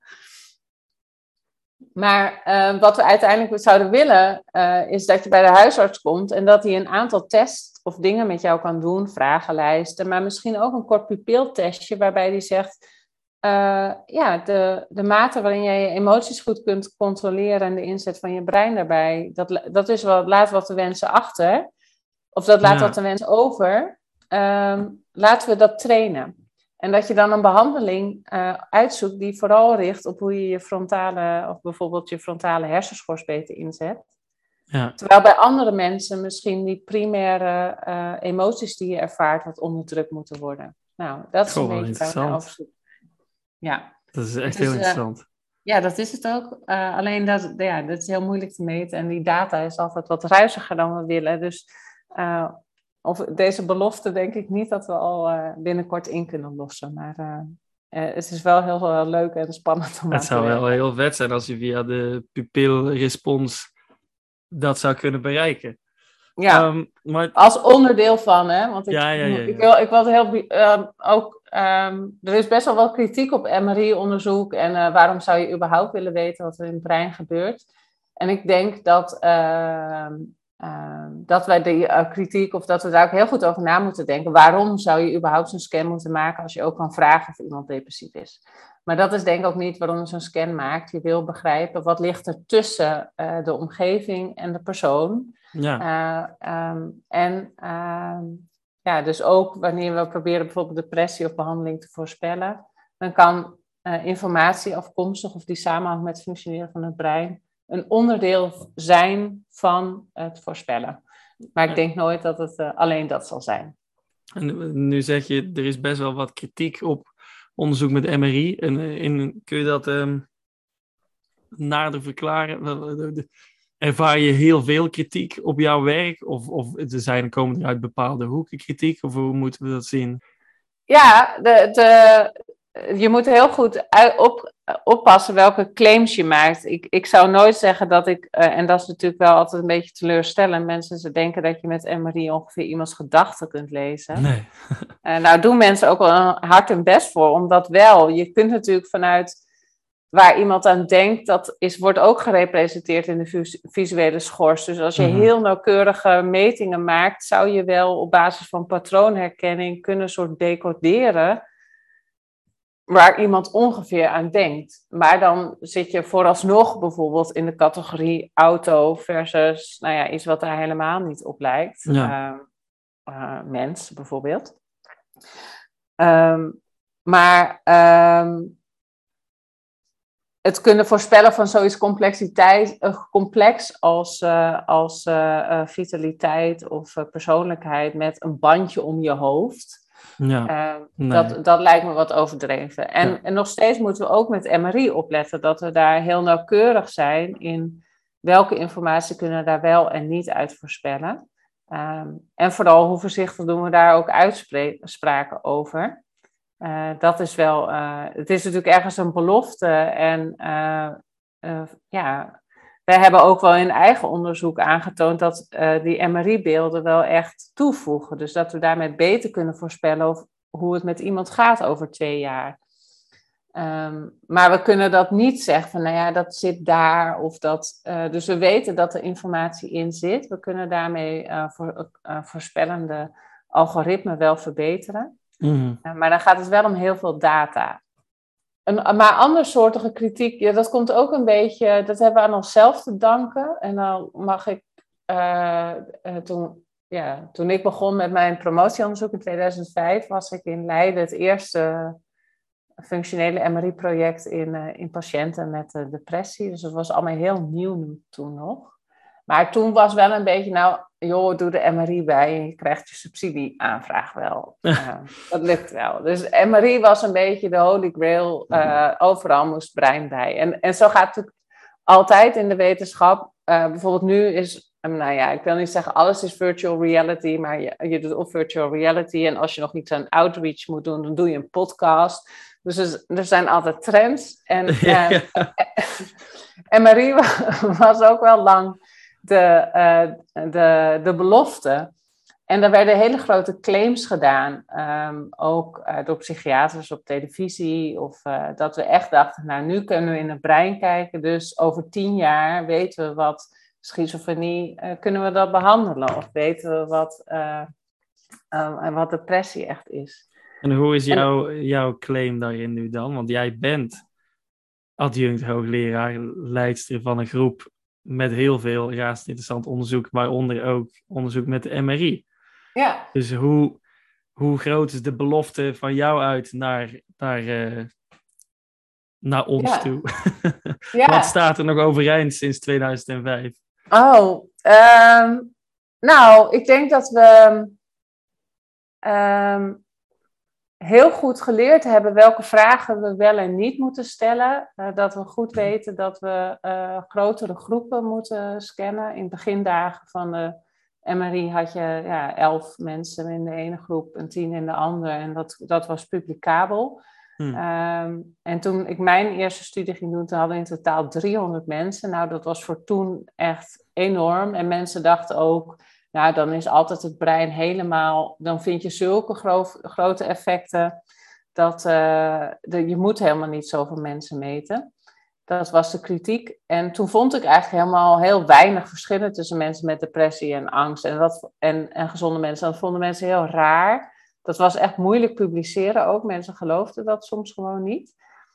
Maar uh, wat we uiteindelijk zouden willen, uh, is dat je bij de huisarts komt en dat hij een aantal tests of dingen met jou kan doen, vragenlijsten, maar misschien ook een kort pupiltestje waarbij hij zegt... Uh, ja, de, de mate waarin jij je emoties goed kunt controleren en de inzet van je brein daarbij, dat, dat is wel, laat wat te wensen achter. Of dat laat ja. wat te wensen over. Um, laten we dat trainen. En dat je dan een behandeling uh, uitzoekt die vooral richt op hoe je je frontale, of bijvoorbeeld je frontale hersenschors beter inzet. Ja. Terwijl bij andere mensen misschien die primaire uh, emoties die je ervaart wat onderdrukt moeten worden. Nou, dat is Goh, een beetje waar we over zoeken. Ja. Dat is echt dus, heel interessant. Uh, ja, dat is het ook. Uh, alleen dat, ja, dat is heel moeilijk te meten. En die data is altijd wat ruiziger dan we willen. Dus uh, of deze belofte denk ik niet dat we al uh, binnenkort in kunnen lossen. Maar uh, uh, het is wel heel, heel leuk en spannend om Het zou wel heel vet zijn als je via de pupilrespons dat zou kunnen bereiken. Ja, um, maar... als onderdeel van, hè. Want ik, ja, ja, ja, ja. ik, wil, ik wil heel... Uh, ook, um, er is best wel wat kritiek op M R I-onderzoek. En uh, waarom zou je überhaupt willen weten wat er in het brein gebeurt? En ik denk dat, uh, uh, dat wij die uh, kritiek... of dat we daar ook heel goed over na moeten denken. Waarom zou je überhaupt zo'n scan moeten maken... als je ook kan vragen of iemand depressief is? Maar dat is denk ik ook niet waarom je zo'n scan maakt. Je wil begrijpen wat ligt er tussen uh, de omgeving en de persoon... Ja. Uh, um, en uh, ja, dus ook wanneer we proberen bijvoorbeeld depressie of behandeling te voorspellen, dan kan uh, informatie afkomstig of die samenhangt met het functioneren van het brein een onderdeel zijn van het voorspellen. Maar ik denk nooit dat het uh, alleen dat zal zijn. En nu zeg je, er is best wel wat kritiek op onderzoek met M R I. En uh, in, kun je dat um, nader verklaren? Ervaar je heel veel kritiek op jouw werk? Of, of er zijn, komen er uit bepaalde hoeken kritiek? Of hoe moeten we dat zien? Ja, de, de, je moet heel goed op, oppassen welke claims je maakt. Ik, ik zou nooit zeggen dat ik, uh, en dat is natuurlijk wel altijd een beetje teleurstellend, mensen ze denken dat je met M R I ongeveer iemands gedachten kunt lezen. Nee. uh, nou doen mensen ook wel hard hun best voor, omdat wel. Je kunt natuurlijk vanuit... waar iemand aan denkt, dat is, wordt ook gerepresenteerd in de visuele schors. Dus als je mm-hmm. heel nauwkeurige metingen maakt, zou je wel op basis van patroonherkenning kunnen soort decoderen waar iemand ongeveer aan denkt. Maar dan zit je vooralsnog bijvoorbeeld in de categorie auto versus, nou ja, iets wat daar helemaal niet op lijkt. Ja. Uh, uh, mens bijvoorbeeld. Um, maar... Um, Het kunnen voorspellen van zoiets complexiteit, uh, complex als, uh, als uh, uh, vitaliteit of uh, persoonlijkheid met een bandje om je hoofd. Ja, uh, nee. dat, dat lijkt me wat overdreven. En, ja. en nog steeds moeten we ook met M R I opletten dat we daar heel nauwkeurig zijn in welke informatie kunnen we daar wel en niet uit voorspellen. Um, en vooral hoe voorzichtig doen we daar ook uitspraken over. Uh, dat is wel, uh, het is natuurlijk ergens een belofte en uh, uh, ja, wij hebben ook wel in eigen onderzoek aangetoond dat uh, die M R I-beelden wel echt toevoegen. Dus dat we daarmee beter kunnen voorspellen of hoe het met iemand gaat over twee jaar. Um, maar we kunnen dat niet zeggen van, nou ja, dat zit daar of dat. Uh, dus we weten dat er informatie in zit. We kunnen daarmee uh, voor, uh, voorspellende algoritmen wel verbeteren. Mm-hmm. Uh, maar dan gaat het wel om heel veel data. Een, maar andersoortige kritiek, ja, dat komt ook een beetje, dat hebben we aan onszelf te danken. En dan mag ik, uh, uh, toen, ja, toen ik begon met mijn promotieonderzoek in tweeduizend vijf, was ik in Leiden het eerste functionele M R I-project in, uh, in patiënten met uh, depressie. Dus dat was allemaal heel nieuw toen nog. Maar toen was wel een beetje, nou, joh, doe de M R I bij en je krijgt je subsidieaanvraag wel. Uh, dat lukt wel. Dus M R I was een beetje de holy grail. Uh, overal moest brein bij. En, en zo gaat het natuurlijk altijd in de wetenschap. Uh, bijvoorbeeld nu is, um, nou ja, ik wil niet zeggen alles is virtual reality, maar je, je doet ook virtual reality. En als je nog iets aan outreach moet doen, dan doe je een podcast. Dus er, er zijn altijd trends. En uh, M R I was ook wel lang de, uh, de, de belofte. En er werden hele grote claims gedaan. Um, ook uh, door psychiaters op televisie. Of uh, dat we echt dachten, nou nu kunnen we in het brein kijken. Dus over tien jaar weten we wat schizofrenie, uh, kunnen we dat behandelen. Of weten we wat, uh, uh, wat depressie echt is. En hoe is jouw, jouw claim daarin nu dan? Want jij bent adjunct hoogleraar, leidster van een groep met heel veel razend interessant onderzoek, waaronder ook onderzoek met de M R I. Ja. Dus hoe, hoe groot is de belofte van jou uit naar, naar, uh, naar ons ja. toe? Ja. Wat staat er nog overeind sinds tweeduizend vijf? Oh, um, nou, ik denk dat we um, heel goed geleerd hebben welke vragen we wel en niet moeten stellen. Uh, dat we goed weten dat we uh, grotere groepen moeten scannen. In begindagen van de M R I had je ja, elf mensen in de ene groep en tien in de andere. En dat, dat was publicabel. Hmm. Um, en toen ik mijn eerste studie ging doen, toen hadden we in totaal driehonderd mensen. Nou, dat was voor toen echt enorm. En mensen dachten ook, nou, dan is altijd het brein helemaal, dan vind je zulke gro- grote effecten, dat uh, de, je moet helemaal niet zoveel mensen meten. Dat was de kritiek. En toen vond ik eigenlijk helemaal heel weinig verschillen tussen mensen met depressie en angst en, dat, en, en gezonde mensen. Dat vonden mensen heel raar. Dat was echt moeilijk publiceren ook. Mensen geloofden dat soms gewoon niet.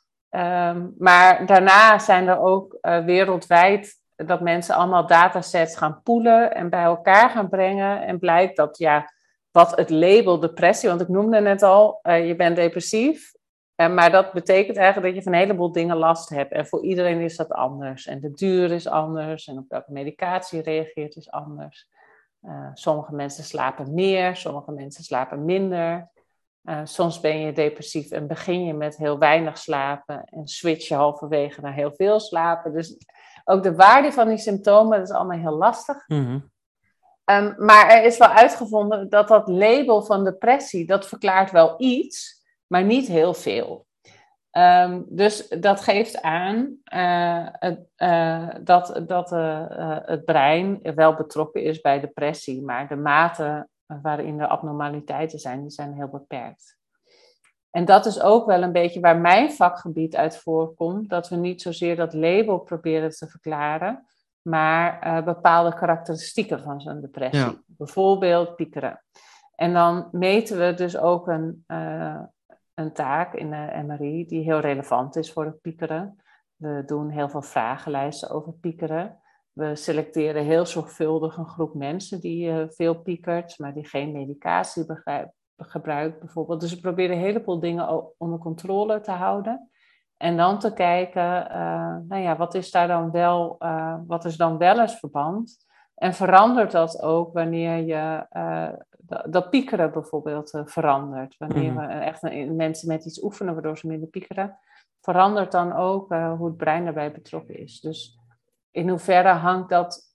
Um, maar daarna zijn er ook uh, wereldwijd dat mensen allemaal datasets gaan poelen en bij elkaar gaan brengen. En blijkt dat, ja, wat het label depressie, want ik noemde net al, uh, je bent depressief. Uh, maar dat betekent eigenlijk dat je van een heleboel dingen last hebt. En voor iedereen is dat anders. En de duur is anders. En op welke medicatie reageert is anders. Uh, sommige mensen slapen meer, sommige mensen slapen minder. Uh, soms ben je depressief en begin je met heel weinig slapen en switch je halverwege naar heel veel slapen. Dus ook de waarde van die symptomen, dat is allemaal heel lastig. Mm-hmm. Um, maar er is wel uitgevonden dat dat label van depressie, dat verklaart wel iets, maar niet heel veel. Um, dus dat geeft aan uh, uh, dat, dat uh, uh, het brein wel betrokken is bij depressie, maar de mate waarin er abnormaliteiten zijn, die zijn heel beperkt. En dat is ook wel een beetje waar mijn vakgebied uit voorkomt, dat we niet zozeer dat label proberen te verklaren, maar uh, bepaalde karakteristieken van zo'n depressie. Ja. Bijvoorbeeld piekeren. En dan meten we dus ook een, uh, een taak in de M R I die heel relevant is voor het piekeren. We doen heel veel vragenlijsten over piekeren. We selecteren heel zorgvuldig een groep mensen die uh, veel piekert, maar die geen medicatie begrijpt. gebruikt bijvoorbeeld. Dus we proberen een heleboel dingen onder controle te houden. En dan te kijken, uh, nou ja, wat is daar dan wel, uh, wat is dan wel eens verband? En verandert dat ook wanneer je uh, dat, dat piekeren bijvoorbeeld uh, verandert? Wanneer mm-hmm. we echt een, mensen met iets oefenen waardoor ze minder piekeren, verandert dan ook uh, hoe het brein daarbij betrokken is. Dus in hoeverre hangt dat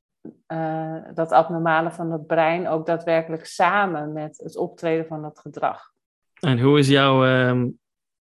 Uh, dat abnormale van het brein ook daadwerkelijk samen met het optreden van dat gedrag. En hoe is jouw, um,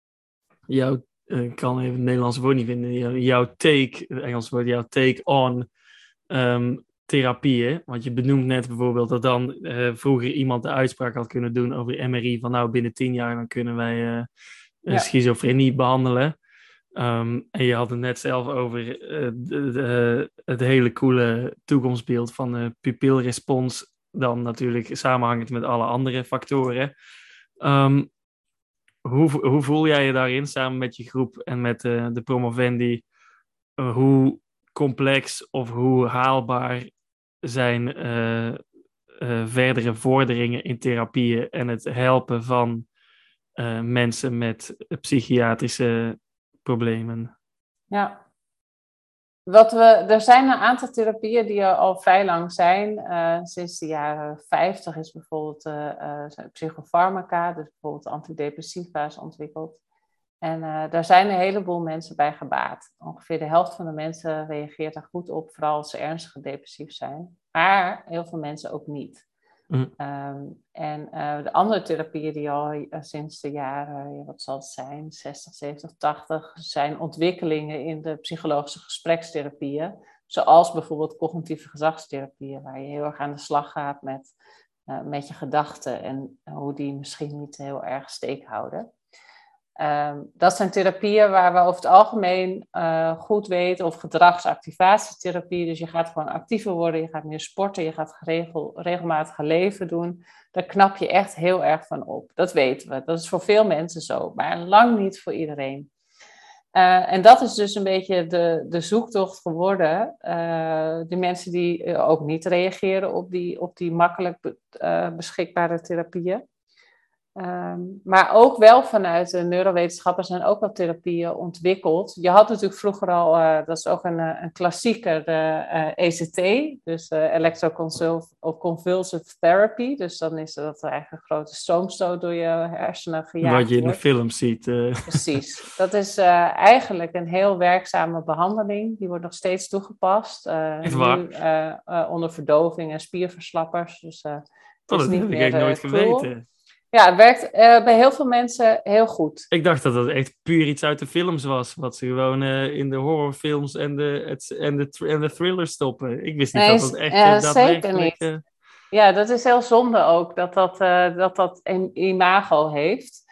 jouw uh, ik kan even het Nederlands woord niet vinden, jouw take, het Engels woord, jouw take on um, therapieën? Want je benoemt net bijvoorbeeld dat dan uh, vroeger iemand de uitspraak had kunnen doen over M R I van nou binnen tien jaar dan kunnen wij uh, uh, Ja. schizofrenie behandelen. Um, en je had het net zelf over uh, de, de, het hele coole toekomstbeeld van de pupilrespons, dan natuurlijk samenhangend met alle andere factoren. Um, hoe, hoe voel jij je daarin samen met je groep en met uh, de promovendi? Uh, hoe complex of hoe haalbaar zijn uh, uh, verdere vorderingen in therapieën en het helpen van uh, mensen met psychiatrische problemen? Ja. Wat we, er zijn een aantal therapieën die al vrij lang zijn. Uh, sinds de jaren vijftig is bijvoorbeeld uh, uh, psychofarmaca, dus bijvoorbeeld antidepressiva's ontwikkeld. En uh, daar zijn een heleboel mensen bij gebaat. Ongeveer de helft van de mensen reageert daar goed op, vooral als ze ernstig depressief zijn. Maar heel veel mensen ook niet. Mm. Um, en uh, de andere therapieën die al uh, sinds de jaren, ja, wat zal het zijn, zestig, zeventig, tachtig, zijn ontwikkelingen in de psychologische gesprekstherapieën. Zoals bijvoorbeeld cognitieve gezagstherapieën, waar je heel erg aan de slag gaat met, uh, met je gedachten en uh, hoe die misschien niet heel erg steek houden. Um, dat zijn therapieën waar we over het algemeen uh, goed weten, of gedragsactivatietherapie, dus je gaat gewoon actiever worden, je gaat meer sporten, je gaat geregel, regelmatig leven doen. Daar knap je echt heel erg van op. Dat weten we. Dat is voor veel mensen zo, maar lang niet voor iedereen. Uh, en dat is dus een beetje de, de zoektocht geworden. Uh, die mensen die uh, ook niet reageren op die, op die makkelijk be, uh, beschikbare therapieën. Um, maar ook wel vanuit de neurowetenschappen zijn ook wel therapieën ontwikkeld. Je had natuurlijk vroeger al, uh, dat is ook een, een klassieker, de uh, E C T, dus uh, electroconvulsive therapy. Dus dan is dat eigenlijk een grote stroomstoot door je hersenen gejaagd. Wat je in wordt. de film ziet. Uh. Precies. Dat is uh, eigenlijk een heel werkzame behandeling. Die wordt nog steeds toegepast. Uh, Echt waar? Nu uh, uh, onder verdoving en spierverslappers. Dus uh, het oh, is dat niet heb ik meer echt nooit uh, geweten. Ja, het werkt uh, bij heel veel mensen heel goed. Ik dacht dat dat echt puur iets uit de films was. Wat ze gewoon uh, in de horrorfilms en de, het, en, de, en de thrillers stoppen. Ik wist niet nee, dat dat echt uh, uh, daadwerkelijk... Zeker niet. Uh... Ja, dat is heel zonde ook. Dat dat, uh, dat, dat een imago heeft.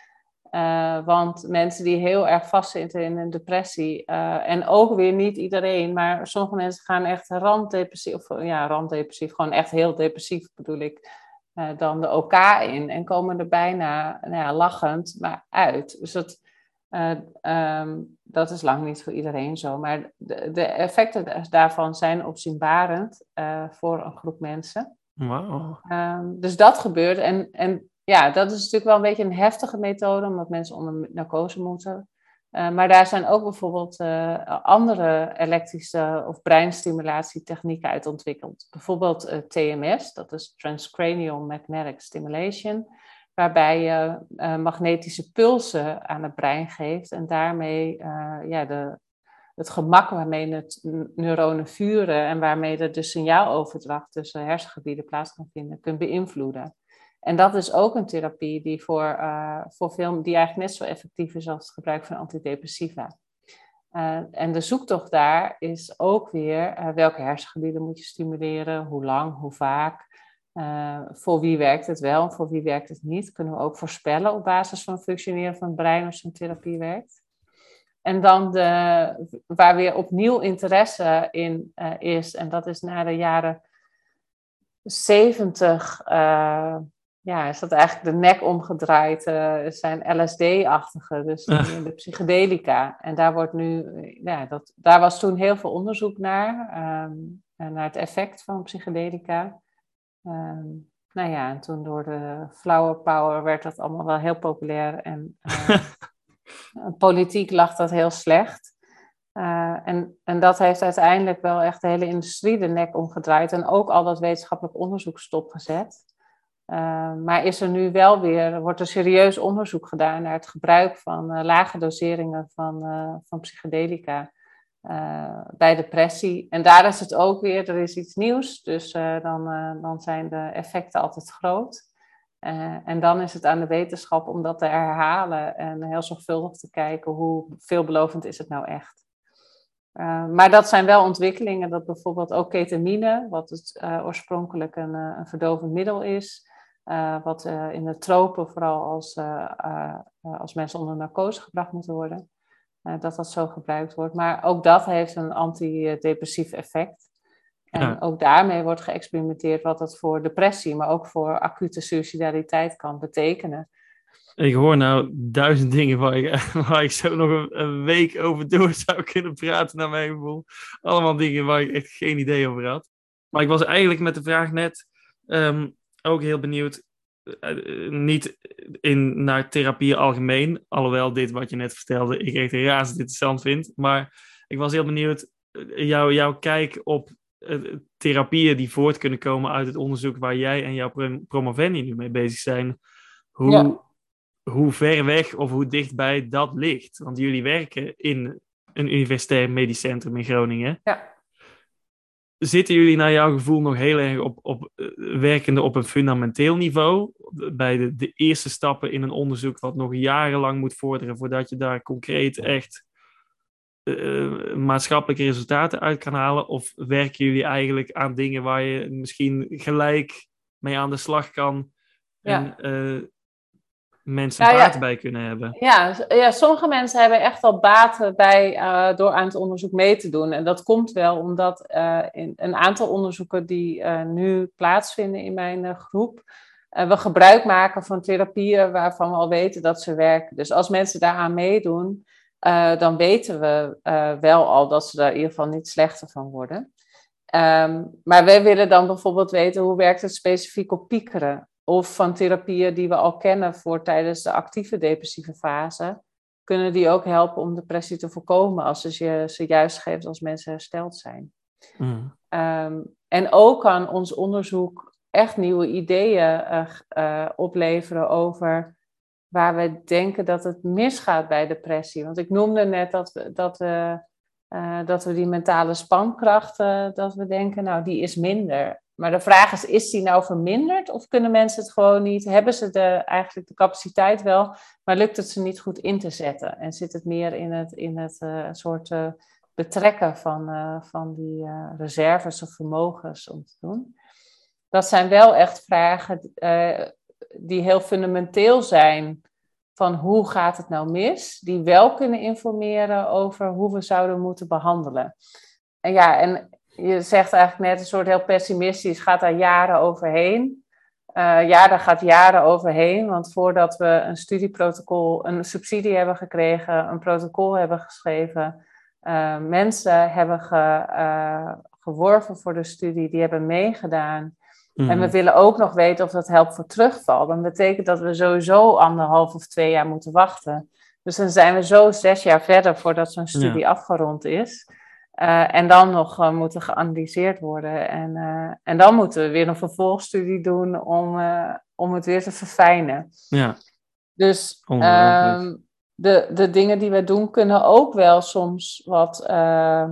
Uh, want mensen die heel erg vastzitten in een depressie. Uh, en ook weer niet iedereen. Maar sommige mensen gaan echt randdepressief. Of ja, randdepressief. Gewoon echt heel depressief bedoel ik. Uh, dan de OK in en komen er bijna nou ja, lachend maar uit. Dus dat, uh, um, dat is lang niet voor iedereen zo. Maar de, de effecten daarvan zijn opzienbarend uh, voor een groep mensen. Wow. Um, dus dat gebeurt. En, en ja, dat is natuurlijk wel een beetje een heftige methode, omdat mensen onder narcose moeten. Uh, maar daar zijn ook bijvoorbeeld uh, andere elektrische of breinstimulatietechnieken uit ontwikkeld. Bijvoorbeeld uh, T M S, dat is Transcranial Magnetic Stimulation, waarbij je uh, magnetische pulsen aan het brein geeft en daarmee uh, ja, de, het gemak waarmee het neuronen vuren en waarmee er de signaaloverdracht tussen hersengebieden plaats kan vinden, kunt beïnvloeden. En dat is ook een therapie die, voor, uh, voor veel, die eigenlijk net zo effectief is als het gebruik van antidepressiva. Uh, en de zoektocht daar is ook weer uh, welke hersengebieden moet je stimuleren, hoe lang, hoe vaak. Uh, voor wie werkt het wel en voor wie werkt het niet. Kunnen we ook voorspellen op basis van het functioneren van het brein of zo'n therapie werkt. En dan de, waar weer opnieuw interesse in uh, is, en dat is na de jaren zeventig, uh, ja, is dat eigenlijk de nek omgedraaid, uh, zijn L S D-achtige, dus de, de psychedelica. En daar wordt nu, ja, dat, daar was toen heel veel onderzoek naar, um, naar het effect van psychedelica. Um, nou ja, en toen door de flower power werd dat allemaal wel heel populair en uh, politiek lag dat heel slecht. Uh, en, en dat heeft uiteindelijk wel echt de hele industrie de nek omgedraaid en ook al dat wetenschappelijk onderzoek stopgezet. Uh, maar is er nu wel weer, wordt er serieus onderzoek gedaan naar het gebruik van uh, lage doseringen van, uh, van psychedelica uh, bij depressie. En daar is het ook weer, er is iets nieuws, dus uh, dan, uh, dan zijn de effecten altijd groot. Uh, en dan is het aan de wetenschap om dat te herhalen en heel zorgvuldig te kijken hoe veelbelovend is het nou echt. Uh, maar dat zijn wel ontwikkelingen, dat bijvoorbeeld ook ketamine, wat het, uh, oorspronkelijk een, uh, een verdovend middel is, Uh, wat uh, in de tropen vooral als, uh, uh, als mensen onder narcose gebracht moeten worden. Uh, dat dat zo gebruikt wordt. Maar ook dat heeft een antidepressief effect. En ja. ook daarmee wordt geëxperimenteerd wat dat voor depressie, maar ook voor acute suicidaliteit kan betekenen. Ik hoor nou duizend dingen waar ik, waar ik zo nog een, een week over door zou kunnen praten naar mijn gevoel. Allemaal dingen waar ik echt geen idee over had. Maar ik was eigenlijk met de vraag net um, ook heel benieuwd, uh, niet in, naar therapie algemeen, alhoewel dit wat je net vertelde ik echt razend interessant vind. Maar ik was heel benieuwd, uh, jou, jouw kijk op uh, therapieën die voort kunnen komen uit het onderzoek waar jij en jouw prom- promovendi nu mee bezig zijn. Hoe... Ja. Hoe ver weg of hoe dichtbij dat ligt. Want jullie werken in een universitair medisch centrum in Groningen. Ja. Zitten jullie naar jouw gevoel nog heel erg op, op uh, werkende op een fundamenteel niveau? Bij de, de eerste stappen in een onderzoek wat nog jarenlang moet vorderen voordat je daar concreet echt uh, maatschappelijke resultaten uit kan halen? Of werken jullie eigenlijk aan dingen waar je misschien gelijk mee aan de slag kan en ja. uh, mensen nou, baat ja. bij kunnen hebben? Ja, ja, sommige mensen hebben echt al baten bij uh, door aan het onderzoek mee te doen. En dat komt wel omdat uh, in een aantal onderzoeken die uh, nu plaatsvinden in mijn uh, groep, uh, we gebruik maken van therapieën waarvan we al weten dat ze werken. Dus als mensen daaraan meedoen, uh, dan weten we uh, wel al dat ze daar in ieder geval niet slechter van worden. Um, maar wij willen dan bijvoorbeeld weten hoe werkt het specifiek op piekeren. Of van therapieën die we al kennen voor tijdens de actieve depressieve fase, kunnen die ook helpen om depressie te voorkomen als je ze, ze juist geeft als mensen hersteld zijn. Mm. Um, en ook kan ons onderzoek echt nieuwe ideeën uh, uh, opleveren over waar we denken dat het misgaat bij depressie. Want ik noemde net dat we, dat we, uh, dat we die mentale spankracht, uh, dat we denken, nou die is minder. Maar de vraag is, is die nou verminderd of kunnen mensen het gewoon niet? Hebben ze de, eigenlijk de capaciteit wel, maar lukt het ze niet goed in te zetten? En zit het meer in het, in het uh, soort uh, betrekken van, uh, van die uh, reserves of vermogens om te doen? Dat zijn wel echt vragen uh, die heel fundamenteel zijn van hoe gaat het nou mis? Die wel kunnen informeren over hoe we zouden moeten behandelen. En ja, en je zegt eigenlijk net een soort heel pessimistisch, gaat daar jaren overheen. Uh, ja, daar gaat jaren overheen, want voordat we een studieprotocol, een subsidie hebben gekregen, een protocol hebben geschreven, uh, mensen hebben ge, uh, geworven voor de studie, die hebben meegedaan. Mm-hmm. En we willen ook nog weten of dat helpt voor terugval. Dan betekent dat we sowieso anderhalf of twee jaar moeten wachten. Dus dan zijn we zo zes jaar verder voordat zo'n studie ja. afgerond is. Uh, en dan nog uh, moeten geanalyseerd worden. En, uh, en dan moeten we weer een vervolgstudie doen om, uh, om het weer te verfijnen. Ja. Dus uh, de, de dingen die we doen kunnen ook wel soms wat uh,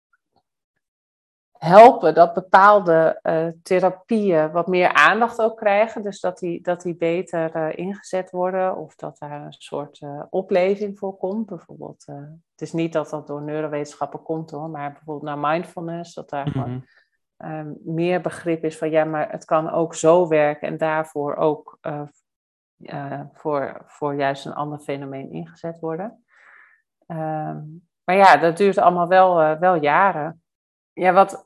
helpen. Dat bepaalde uh, therapieën wat meer aandacht ook krijgen. Dus dat die, dat die beter uh, ingezet worden. Of dat daar een soort uh, opleving voor komt. Bijvoorbeeld, uh, het is niet dat dat door neurowetenschappen komt hoor. Maar bijvoorbeeld naar mindfulness. Dat daar mm-hmm. gewoon uh, meer begrip is van ja, maar het kan ook zo werken. En daarvoor ook uh, uh, voor, voor juist een ander fenomeen ingezet worden. Uh, maar ja, dat duurt allemaal wel, uh, wel jaren. Ja, wat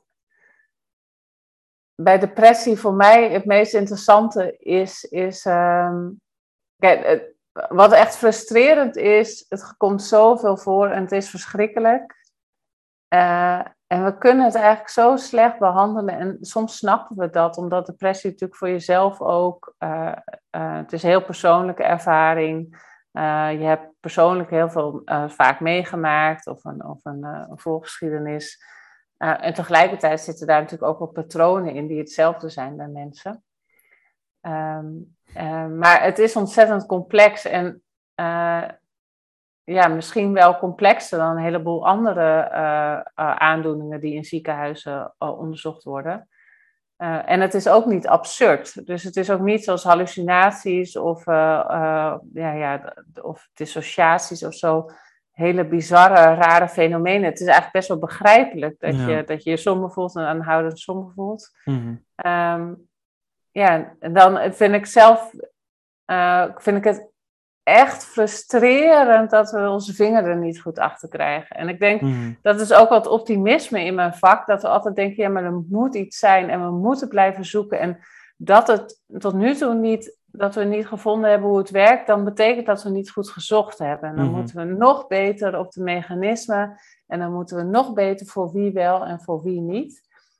bij depressie voor mij het meest interessante is, is um, kijk, het, wat echt frustrerend is, het komt zoveel voor en het is verschrikkelijk. Uh, en we kunnen het eigenlijk zo slecht behandelen en soms snappen we dat, omdat depressie natuurlijk voor jezelf ook, uh, uh, het is een heel persoonlijke ervaring. Uh, je hebt persoonlijk heel veel uh, vaak meegemaakt of een, of een, uh, een voorgeschiedenis. Uh, en tegelijkertijd zitten daar natuurlijk ook wel patronen in die hetzelfde zijn bij mensen. Um, uh, maar het is ontzettend complex en uh, ja, misschien wel complexer dan een heleboel andere uh, uh, aandoeningen die in ziekenhuizen uh, onderzocht worden. Uh, en het is ook niet absurd. Dus het is ook niet zoals hallucinaties of, uh, uh, ja, ja, of dissociaties of zo. Hele bizarre, rare fenomenen. Het is eigenlijk best wel begrijpelijk dat, ja. je, dat je je somber voelt en aanhoudend somber voelt. Mm-hmm. Um, ja, en dan vind ik zelf, uh, vind ik het echt frustrerend dat we onze vinger er niet goed achter krijgen. En ik denk, mm. dat is ook wat optimisme in mijn vak, dat we altijd denken, ja, maar er moet iets zijn en we moeten blijven zoeken. En dat het tot nu toe niet, dat we niet gevonden hebben hoe het werkt, dan betekent dat we niet goed gezocht hebben. En dan mm-hmm. moeten we nog beter op de mechanismen en dan moeten we nog beter voor wie wel en voor wie niet.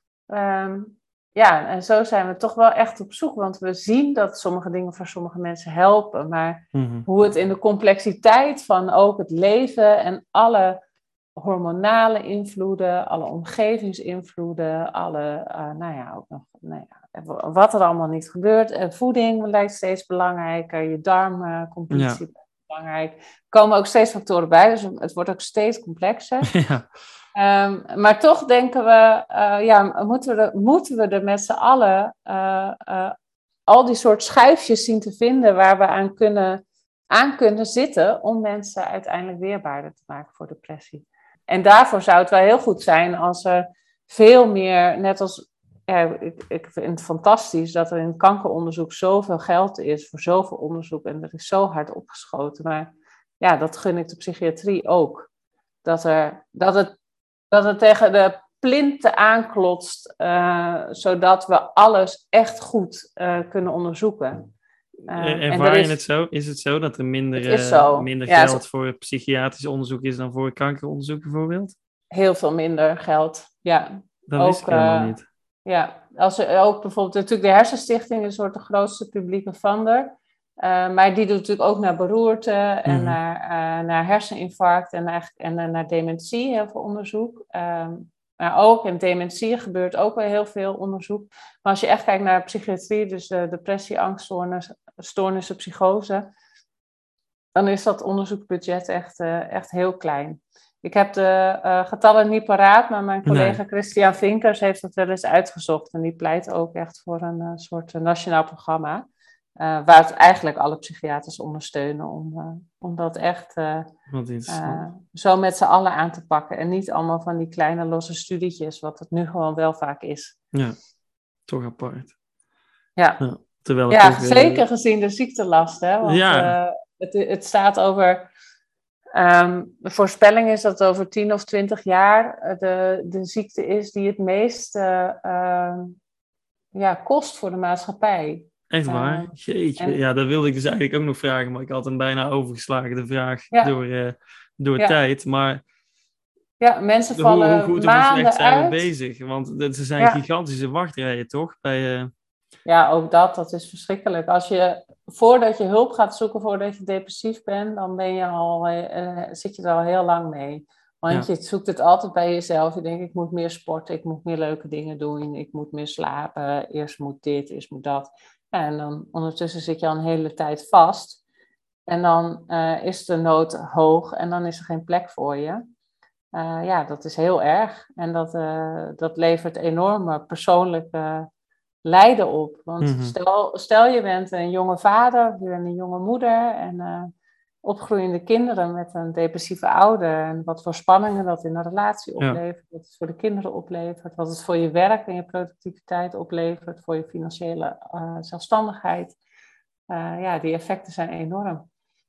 Um, Ja, en zo zijn we toch wel echt op zoek. Want we zien dat sommige dingen voor sommige mensen helpen. Maar mm-hmm. hoe het in de complexiteit van ook het leven en alle hormonale invloeden, alle omgevingsinvloeden, alle, uh, nou ja, ook nog, nou ja, wat er allemaal niet gebeurt. En voeding lijkt steeds belangrijker, je darmconditie ja. belangrijk. Er komen ook steeds factoren bij, dus het wordt ook steeds complexer. Ja. Um, maar toch denken we, uh, ja, moeten we, er, moeten we er met z'n allen uh, uh, al die soort schuifjes zien te vinden waar we aan kunnen, aan kunnen zitten om mensen uiteindelijk weerbaarder te maken voor depressie. En daarvoor zou het wel heel goed zijn als er veel meer, net als, ja, ik, ik vind het fantastisch dat er in het kankeronderzoek zoveel geld is voor zoveel onderzoek en dat is zo hard opgeschoten. Maar ja, dat gun ik de psychiatrie ook. Dat, er, dat het Dat het tegen de plinten aanklotst, uh, zodat we alles echt goed uh, kunnen onderzoeken. Uh, Ervaar je is, het zo? Is het zo dat er minder, uh, minder ja, geld voor psychiatrisch onderzoek is dan voor kankeronderzoek bijvoorbeeld? Heel veel minder geld, ja. Dat ook, wist ik helemaal uh, niet. Ja, als er ook bijvoorbeeld, natuurlijk de Hersenstichting is een soort de grootste publieke funder. Uh, maar die doet natuurlijk ook naar beroerte en mm-hmm. naar, uh, naar herseninfarct en naar, en uh, naar dementie heel veel onderzoek. Um, maar ook in dementie gebeurt ook wel heel veel onderzoek. Maar als je echt kijkt naar psychiatrie, dus uh, depressie, angststoornissen, stoornissen, psychose, dan is dat onderzoeksbudget echt, uh, echt heel klein. Ik heb de uh, getallen niet paraat, maar mijn collega nee. Christian Vinkers heeft dat wel eens uitgezocht. En die pleit ook echt voor een uh, soort uh, nationaal programma. Uh, waar het eigenlijk alle psychiaters ondersteunen om, uh, om dat echt uh, uh, zo met z'n allen aan te pakken. En niet allemaal van die kleine losse studietjes, wat het nu gewoon wel vaak is. Ja, toch apart. Ja, ja, terwijl ja toch zeker weer... gezien de ziektelast. Hè? Want ja. uh, het, het staat over... Um, de voorspelling is dat over tien of twintig jaar de, de ziekte is die het meest uh, uh, ja, kost voor de maatschappij. Echt waar? Uh, Jeetje. En... Ja, dat wilde ik dus eigenlijk ook nog vragen, maar ik had hem bijna overgeslagen, de vraag, ja. door, uh, door ja. tijd. Maar ja, mensen vallen hoe, hoe goed maanden of slecht zijn uit. we bezig? Want ze zijn ja. gigantische wachtrijen, toch? Bij, uh... Ja, ook dat, dat is verschrikkelijk. Als je, voordat je hulp gaat zoeken, voordat je depressief bent, dan ben je al, uh, zit je er al heel lang mee. Want ja. je zoekt het altijd bij jezelf. Je denkt, ik moet meer sporten, ik moet meer leuke dingen doen, ik moet meer slapen, eerst moet dit, eerst moet dat. Ja, en dan ondertussen zit je al een hele tijd vast. En dan uh, is de nood hoog en dan is er geen plek voor je. Uh, ja, dat is heel erg. En dat, uh, dat levert enorme persoonlijke lijden op. Want mm-hmm. stel, stel je bent een jonge vader, je bent een jonge moeder en uh, opgroeiende kinderen met een depressieve ouder. En wat voor spanningen dat in een relatie oplevert, ja. wat het voor de kinderen oplevert, wat het voor je werk en je productiviteit oplevert, voor je financiële uh, zelfstandigheid. Uh, ja, die effecten zijn enorm.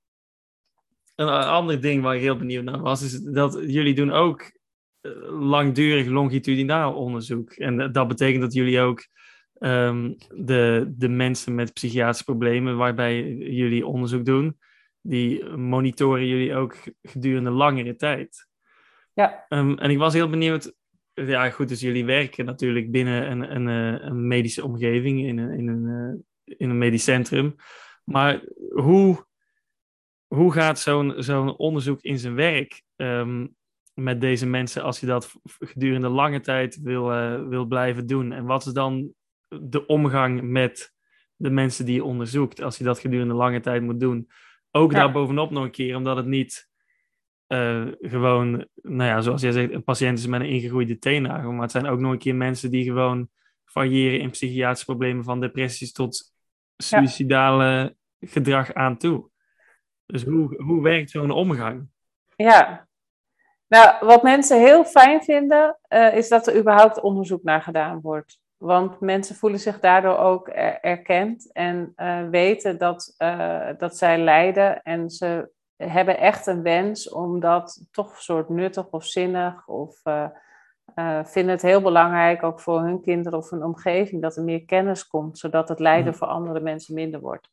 Een ander ding waar ik heel benieuwd naar was, is dat jullie doen ook langdurig longitudinaal onderzoek. En dat betekent dat jullie ook um, de, de mensen met psychiatrische problemen waarbij jullie onderzoek doen, die monitoren jullie ook gedurende langere tijd. Ja. Um, en ik was heel benieuwd, ja goed, dus jullie werken natuurlijk binnen een, een, een medische omgeving, in een, in een, in een medisch centrum. Maar hoe, hoe gaat zo'n, zo'n onderzoek in zijn werk um, met deze mensen als je dat gedurende lange tijd wil, uh, wil blijven doen? En wat is dan de omgang met de mensen die je onderzoekt als je dat gedurende lange tijd moet doen? Ook ja. daar bovenop nog een keer, omdat het niet uh, gewoon, nou ja, zoals jij zegt, een patiënt is met een ingegroeide teennagel, maar het zijn ook nog een keer mensen die gewoon variëren in psychiatrische problemen van depressies tot suïcidale ja. gedrag aan toe. Dus hoe, hoe werkt zo'n omgang? Ja, nou, wat mensen heel fijn vinden, uh, is dat er überhaupt onderzoek naar gedaan wordt. Want mensen voelen zich daardoor ook er- erkend en uh, weten dat, uh, dat zij lijden. En ze hebben echt een wens om dat toch een soort nuttig of zinnig of uh, uh, vinden het heel belangrijk, ook voor hun kinderen of hun omgeving, dat er meer kennis komt, zodat het lijden voor andere mensen minder wordt.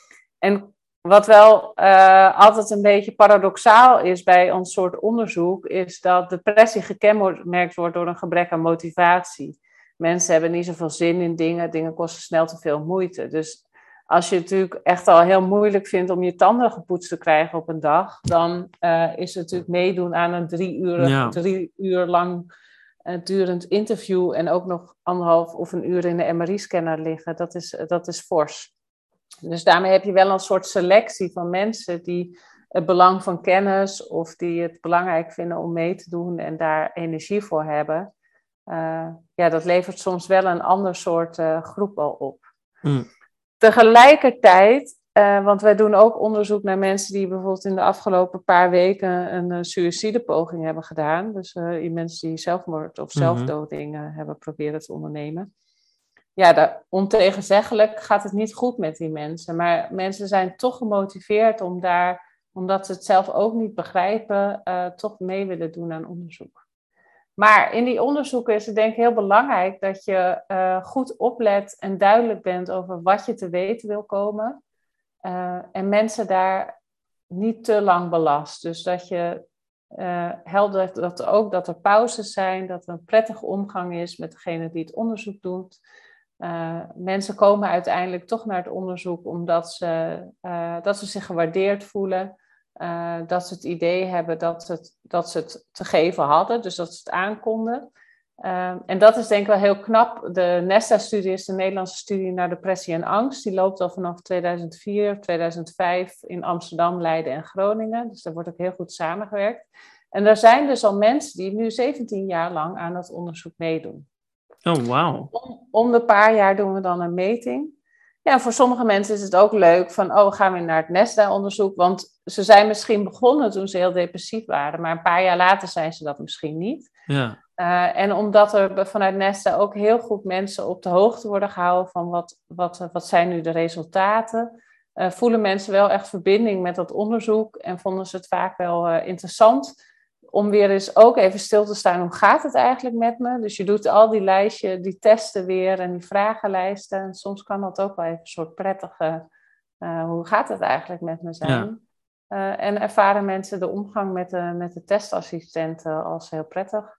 En wat wel uh, altijd een beetje paradoxaal is bij ons soort onderzoek, is dat depressie gekenmerkt wordt door een gebrek aan motivatie. Mensen hebben niet zoveel zin in dingen, dingen kosten snel te veel moeite. Dus als je het natuurlijk echt al heel moeilijk vindt om je tanden gepoetst te krijgen op een dag, dan uh, is het natuurlijk meedoen aan een drie uur, Ja. drie uur lang uh, durend interview en ook nog anderhalf of een uur in de M R I-scanner liggen, dat is, dat is fors. Dus daarmee heb je wel een soort selectie van mensen die het belang van kennis of die het belangrijk vinden om mee te doen en daar energie voor hebben. Uh, ja, dat levert soms wel een ander soort uh, groep al op. Mm. Tegelijkertijd, uh, want wij doen ook onderzoek naar mensen die bijvoorbeeld in de afgelopen paar weken een uh, suïcidepoging hebben gedaan. Dus uh, mensen die zelfmoord of zelfdoding uh, hebben proberen te ondernemen. Ja, daar, ontegenzeggelijk gaat het niet goed met die mensen. Maar mensen zijn toch gemotiveerd om daar, omdat ze het zelf ook niet begrijpen, uh, toch mee willen doen aan onderzoek. Maar in die onderzoeken is het denk ik heel belangrijk dat je uh, goed oplet en duidelijk bent over wat je te weten wil komen. Uh, en mensen daar niet te lang belast. Dus dat je uh, helder dat ook dat er pauzes zijn, dat er een prettige omgang is met degene die het onderzoek doet. Uh, mensen komen uiteindelijk toch naar het onderzoek omdat ze, uh, dat ze zich gewaardeerd voelen. Uh, dat ze het idee hebben dat, het, dat ze het te geven hadden, dus dat ze het aankonden. Uh, en dat is denk ik wel heel knap. De Nesta-studie is de Nederlandse studie naar depressie en angst. Die loopt al vanaf tweeduizend vier, tweeduizend vijf in Amsterdam, Leiden en Groningen. Dus daar wordt ook heel goed samengewerkt. En er zijn dus al mensen die nu zeventien jaar lang aan dat onderzoek meedoen. Oh, wauw. Om, om de paar jaar doen we dan een meting. Ja, voor sommige mensen is het ook leuk van, oh, gaan we naar het Nesta-onderzoek? Want ze zijn misschien begonnen toen ze heel depressief waren, maar een paar jaar later zijn ze dat misschien niet. Ja. Uh, en omdat er vanuit Nesta ook heel goed mensen op de hoogte worden gehouden van wat, wat, wat zijn nu de resultaten, uh, voelen mensen wel echt verbinding met dat onderzoek en vonden ze het vaak wel uh, interessant om weer eens ook even stil te staan, hoe gaat het eigenlijk met me? Dus je doet al die lijstjes, die testen weer en die vragenlijsten. En soms kan dat ook wel even een soort prettige, uh, hoe gaat het eigenlijk met me zijn? Ja. Uh, en ervaren mensen de omgang met de, met de testassistenten als heel prettig.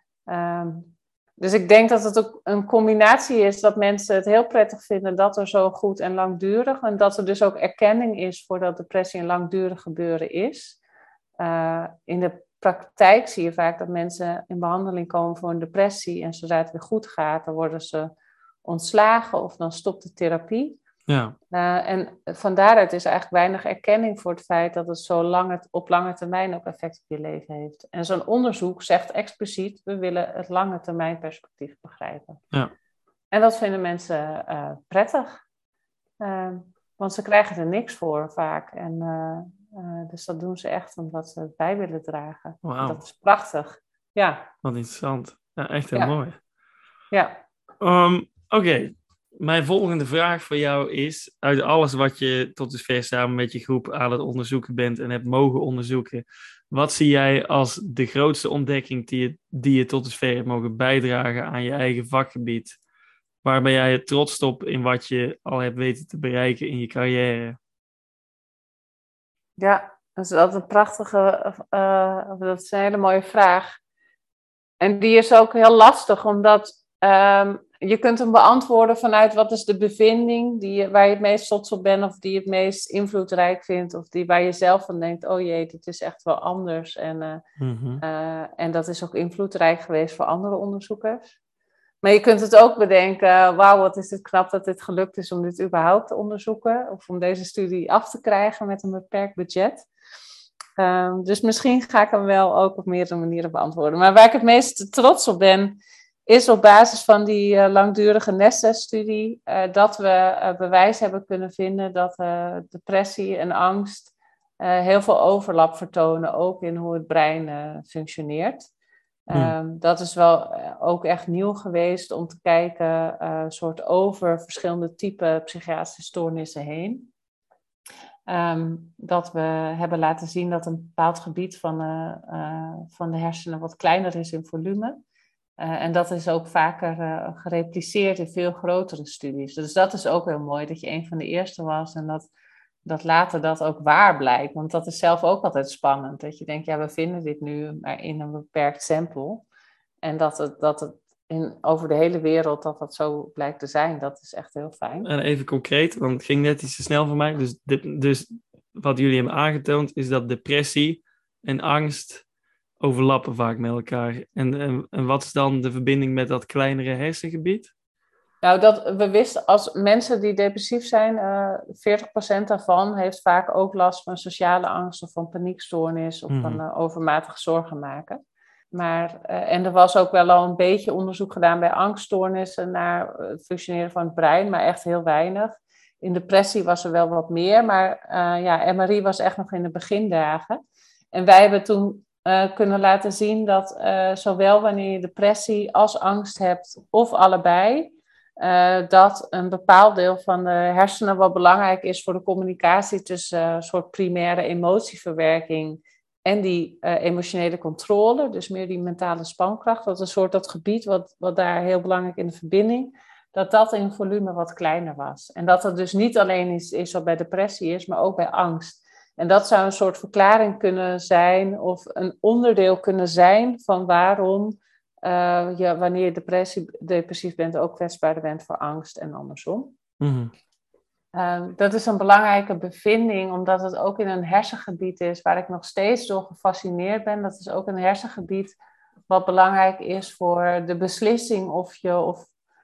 Um, dus ik denk dat het ook een combinatie is dat mensen het heel prettig vinden dat er zo goed en langdurig, en dat er dus ook erkenning is voor dat depressie een langdurig gebeuren is. Uh, in de praktijk zie je vaak dat mensen in behandeling komen voor een depressie en zodra het weer goed gaat, dan worden ze ontslagen of dan stopt de therapie. Ja. Uh, en van daaruit is eigenlijk weinig erkenning voor het feit dat het zo lang het, op lange termijn ook effect op je leven heeft. En zo'n onderzoek zegt expliciet, we willen het lange termijn perspectief begrijpen. Ja. En dat vinden mensen uh, prettig. Uh, want ze krijgen er niks voor vaak. En uh, Uh, dus dat doen ze echt omdat ze het bij willen dragen. Wow. Dat is prachtig. Ja. Wat interessant. Ja, echt heel ja. mooi. Ja. Um, Oké, okay. Mijn volgende vraag voor jou is, uit alles wat je tot dusver samen met je groep aan het onderzoeken bent en hebt mogen onderzoeken, wat zie jij als de grootste ontdekking die je, die je tot dusver hebt mogen bijdragen aan je eigen vakgebied? Waar ben jij trots op in wat je al hebt weten te bereiken in je carrière? Ja, dat is altijd een prachtige, uh, dat is een hele mooie vraag. En die is ook heel lastig, omdat um, je kunt hem beantwoorden vanuit wat is de bevinding die, waar je het meest trots op bent, of die je het meest invloedrijk vindt, of die waar je zelf van denkt, oh jee, dit is echt wel anders. En, uh, mm-hmm. uh, en dat is ook invloedrijk geweest voor andere onderzoekers. Maar je kunt het ook bedenken, wauw, wat is het knap dat dit gelukt is om dit überhaupt te onderzoeken. Of om deze studie af te krijgen met een beperkt budget. Um, dus misschien ga ik hem wel ook op meerdere manieren beantwoorden. Maar waar ik het meest trots op ben, is op basis van die uh, langdurige Nesta-studie, uh, dat we uh, bewijs hebben kunnen vinden dat uh, depressie en angst uh, heel veel overlap vertonen, ook in hoe het brein uh, functioneert. Hmm. Um, dat is wel ook echt nieuw geweest om te kijken uh, soort over verschillende typen psychiatrische stoornissen heen. Um, dat we hebben laten zien dat een bepaald gebied van, uh, uh, van de hersenen wat kleiner is in volume. Uh, en dat is ook vaker uh, gerepliceerd in veel grotere studies. Dus dat is ook heel mooi, dat je een van de eerste was en dat, dat later dat ook waar blijkt. Want dat is zelf ook altijd spannend. Dat je denkt, ja, we vinden dit nu maar in een beperkt sample. En dat het, dat het in, over de hele wereld dat dat zo blijkt te zijn, dat is echt heel fijn. En even concreet, want het ging net iets te snel voor mij. Dus, dit, dus wat jullie hebben aangetoond is dat depressie en angst overlappen vaak met elkaar. En, en, en wat is dan de verbinding met dat kleinere hersengebied? Nou, dat, we wisten als mensen die depressief zijn, uh, veertig procent daarvan heeft vaak ook last van sociale angst of van paniekstoornis of mm-hmm. van uh, overmatig zorgen maken. Maar, uh, en er was ook wel al een beetje onderzoek gedaan bij angststoornissen naar het functioneren van het brein, maar echt heel weinig. In depressie was er wel wat meer, maar uh, ja, M R I was echt nog in de begindagen. En wij hebben toen uh, kunnen laten zien dat uh, zowel wanneer je depressie als angst hebt, of allebei, uh, dat een bepaald deel van de hersenen wat belangrijk is voor de communicatie tussen uh, een soort primaire emotieverwerking en die uh, emotionele controle, dus meer die mentale spankracht, dat is een soort dat gebied wat, wat daar heel belangrijk in de verbinding, dat dat in volume wat kleiner was. En dat het dus niet alleen is, is wat bij depressie is, maar ook bij angst. En dat zou een soort verklaring kunnen zijn, of een onderdeel kunnen zijn van waarom uh, je, wanneer je depressie, depressief bent, ook kwetsbaarder bent voor angst en andersom. Mm-hmm. Uh, dat is een belangrijke bevinding, omdat het ook in een hersengebied is waar ik nog steeds door gefascineerd ben. Dat is ook een hersengebied wat belangrijk is voor de beslissing of je, of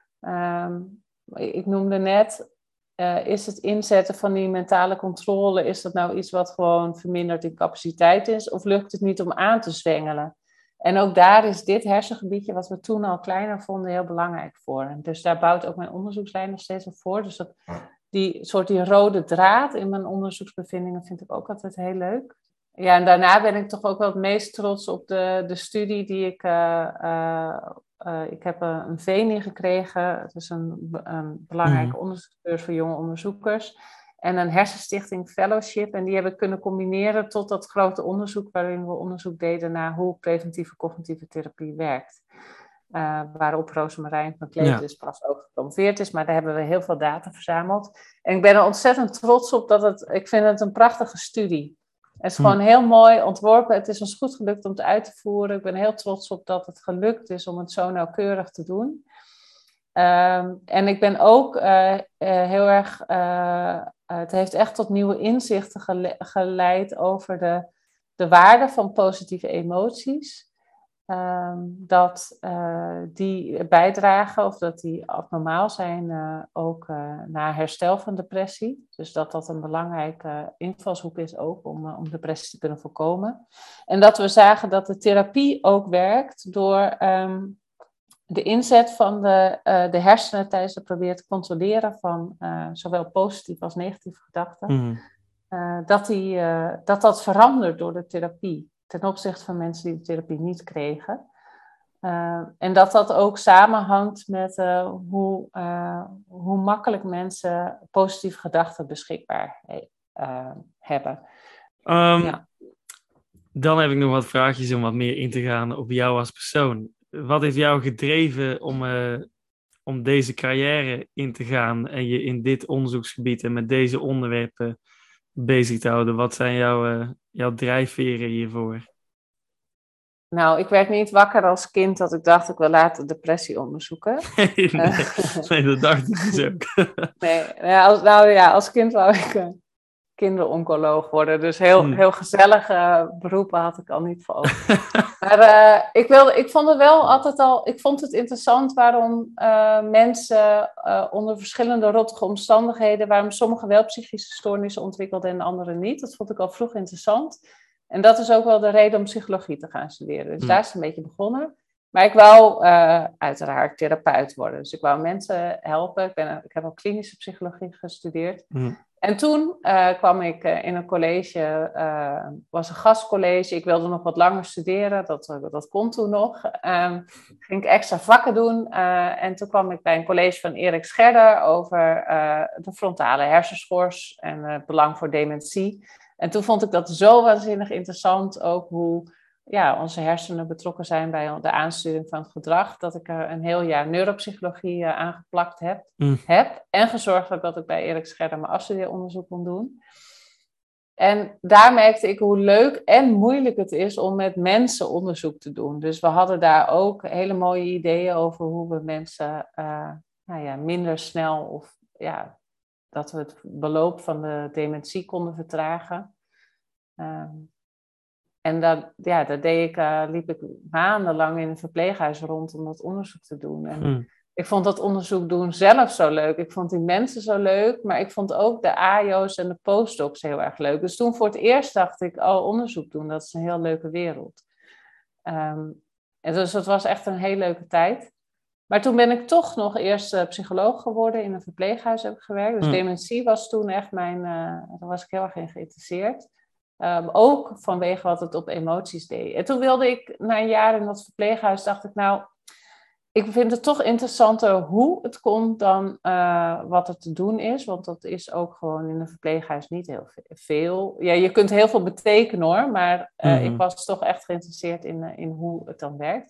um, ik noemde net, uh, is het inzetten van die mentale controle, is dat nou iets wat gewoon verminderd in capaciteit is, of lukt het niet om aan te zwengelen? En ook daar is dit hersengebiedje, wat we toen al kleiner vonden, heel belangrijk voor. En dus daar bouwt ook mijn onderzoekslijn nog steeds op voor. Dus dat die soort die rode draad in mijn onderzoeksbevindingen vind ik ook altijd heel leuk. Ja, en daarna ben ik toch ook wel het meest trots op de, de studie die ik... Uh, uh, uh, ik heb uh, een Veni gekregen. Het is een, een belangrijke mm. onderzoeksbeurs voor jonge onderzoekers. En een hersenstichting fellowship. En die hebben we kunnen combineren tot dat grote onderzoek waarin we onderzoek deden naar hoe preventieve cognitieve therapie werkt. Uh, waarop Rosemarijn van Kleefdes ja. pas ook gepromoveerd is. Maar daar hebben we heel veel data verzameld. En ik ben er ontzettend trots op dat het... Ik vind het een prachtige studie. Het is hm. gewoon heel mooi ontworpen. Het is ons goed gelukt om het uit te voeren. Ik ben heel trots op dat het gelukt is om het zo nauwkeurig te doen. Um, en ik ben ook uh, uh, heel erg... Uh, uh, het heeft echt tot nieuwe inzichten gele- geleid over de, de waarde van positieve emoties. Um, dat uh, die bijdragen of dat die abnormaal zijn uh, ook uh, naar herstel van depressie. Dus dat dat een belangrijke invalshoek is ook om, uh, om depressie te kunnen voorkomen. En dat we zagen dat de therapie ook werkt door um, de inzet van de, uh, de hersenen tijdens het proberen te controleren van uh, zowel positieve als negatieve gedachten. Mm. Uh, dat, die, uh, dat dat verandert door de therapie. Ten opzichte van mensen die de therapie niet kregen. Uh, en dat dat ook samenhangt met uh, hoe, uh, hoe makkelijk mensen positieve gedachten beschikbaar uh, hebben. Um, ja. Dan heb ik nog wat vraagjes om wat meer in te gaan op jou als persoon. Wat heeft jou gedreven om, uh, om deze carrière in te gaan en je in dit onderzoeksgebied en met deze onderwerpen bezig te houden? Wat zijn jouw, uh, jouw drijfveren hiervoor? Nou, ik werd niet wakker als kind dat ik dacht, ik wil later depressie onderzoeken. nee, nee, nee, dat dacht ik dus ook. nee, ja, als, nou ja, als kind wou ik uh, kinderoncoloog worden. Dus heel, hmm. heel gezellige beroepen had ik al niet voor ogen. maar uh, ik, wilde, ik vond het wel altijd al, ik vond het interessant waarom uh, mensen uh, onder verschillende rottige omstandigheden, waarom sommigen wel psychische stoornissen ontwikkelden en anderen niet. Dat vond ik al vroeg interessant. En dat is ook wel de reden om psychologie te gaan studeren. Dus hmm. daar is het een beetje begonnen. Maar ik wou uh, uiteraard therapeut worden. Dus ik wou mensen helpen. Ik, ben, ik heb ook klinische psychologie gestudeerd. Hmm. En toen uh, kwam ik uh, in een college, uh, was een gastcollege. Ik wilde nog wat langer studeren, dat, uh, dat kon toen nog. Um, ging ik extra vakken doen. Uh, en toen kwam ik bij een college van Erik Scherder over uh, de frontale hersenschors en uh, het belang voor dementie. En toen vond ik dat zo waanzinnig interessant, ook hoe ja, onze hersenen betrokken zijn bij de aansturing van het gedrag, dat ik er een heel jaar neuropsychologie uh, aangeplakt heb, mm. heb. En gezorgd heb dat ik bij Erik Scherder mijn afstudeeronderzoek kon doen. En daar merkte ik hoe leuk en moeilijk het is om met mensen onderzoek te doen. Dus we hadden daar ook hele mooie ideeën over hoe we mensen uh, nou ja, minder snel of ja, dat we het beloop van de dementie konden vertragen. Um, En dat, ja, dat deed ik, uh, liep ik maandenlang in een verpleeghuis rond om dat onderzoek te doen. En hmm. ik vond dat onderzoek doen zelf zo leuk. Ik vond die mensen zo leuk, maar ik vond ook de A I O's en de postdocs heel erg leuk. Dus toen voor het eerst dacht ik, oh, onderzoek doen, dat is een heel leuke wereld. Um, en dus dat was echt een heel leuke tijd. Maar toen ben ik toch nog eerst uh, psycholoog geworden, in een verpleeghuis heb ik gewerkt. Dus hmm. dementie was toen echt mijn, uh, daar was ik heel erg in geïnteresseerd. Um, ook vanwege wat het op emoties deed. En toen wilde ik, na een jaar in dat verpleeghuis, dacht ik nou, ik vind het toch interessanter hoe het komt dan uh, wat er te doen is. Want dat is ook gewoon in een verpleeghuis niet heel veel. Ja, je kunt heel veel betekenen hoor, maar uh, mm-hmm. ik was toch echt geïnteresseerd in, uh, in hoe het dan werkt.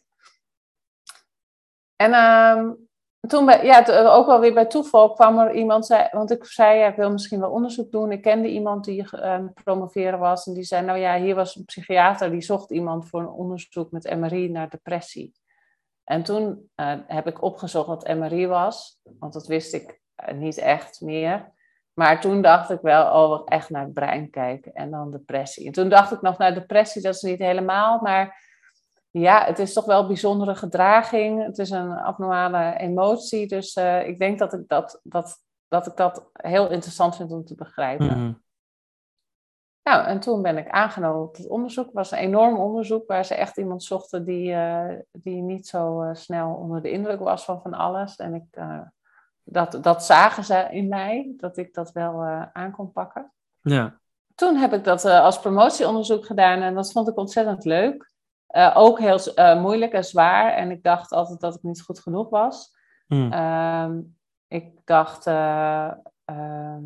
En um, toen, bij, ja, t- ook wel weer bij toeval kwam er iemand, zei, want ik zei, ja, ik wil misschien wel onderzoek doen. Ik kende iemand die uh, promoveren was en die zei, nou ja, hier was een psychiater die zocht iemand voor een onderzoek met M R I naar depressie. En toen uh, heb ik opgezocht wat M R I was, want dat wist ik uh, niet echt meer. Maar toen dacht ik wel, oh, echt naar het brein kijken en dan depressie. En toen dacht ik nog, nou, depressie, dat is niet helemaal, maar ja, het is toch wel een bijzondere gedraging. Het is een abnormale emotie. Dus uh, ik denk dat ik dat, dat, dat ik dat heel interessant vind om te begrijpen. Mm-hmm. Nou, en toen ben ik aangenomen op het onderzoek. Het was een enorm onderzoek waar ze echt iemand zochten die, uh, die niet zo uh, snel onder de indruk was van van alles. En ik, uh, dat, dat zagen ze in mij, dat ik dat wel uh, aan kon pakken. Ja. Toen heb ik dat uh, als promotieonderzoek gedaan en dat vond ik ontzettend leuk. Uh, ook heel uh, moeilijk en zwaar. En ik dacht altijd dat ik niet goed genoeg was. Mm. Uh, ik dacht... Uh, uh,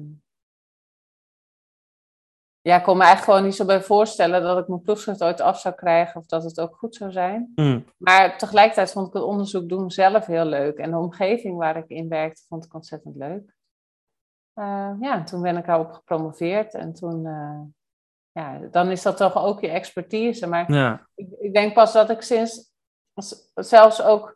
ja, ik kon me eigenlijk gewoon niet zo bij voorstellen dat ik mijn proefschrift ooit af zou krijgen of dat het ook goed zou zijn. Mm. Maar tegelijkertijd vond ik het onderzoek doen zelf heel leuk. En de omgeving waar ik in werkte vond ik ontzettend leuk. Uh, ja, toen ben ik daarop gepromoveerd en toen... Uh, Ja, dan is dat toch ook je expertise. Maar ja. ik, ik denk pas dat ik sinds, zelfs ook,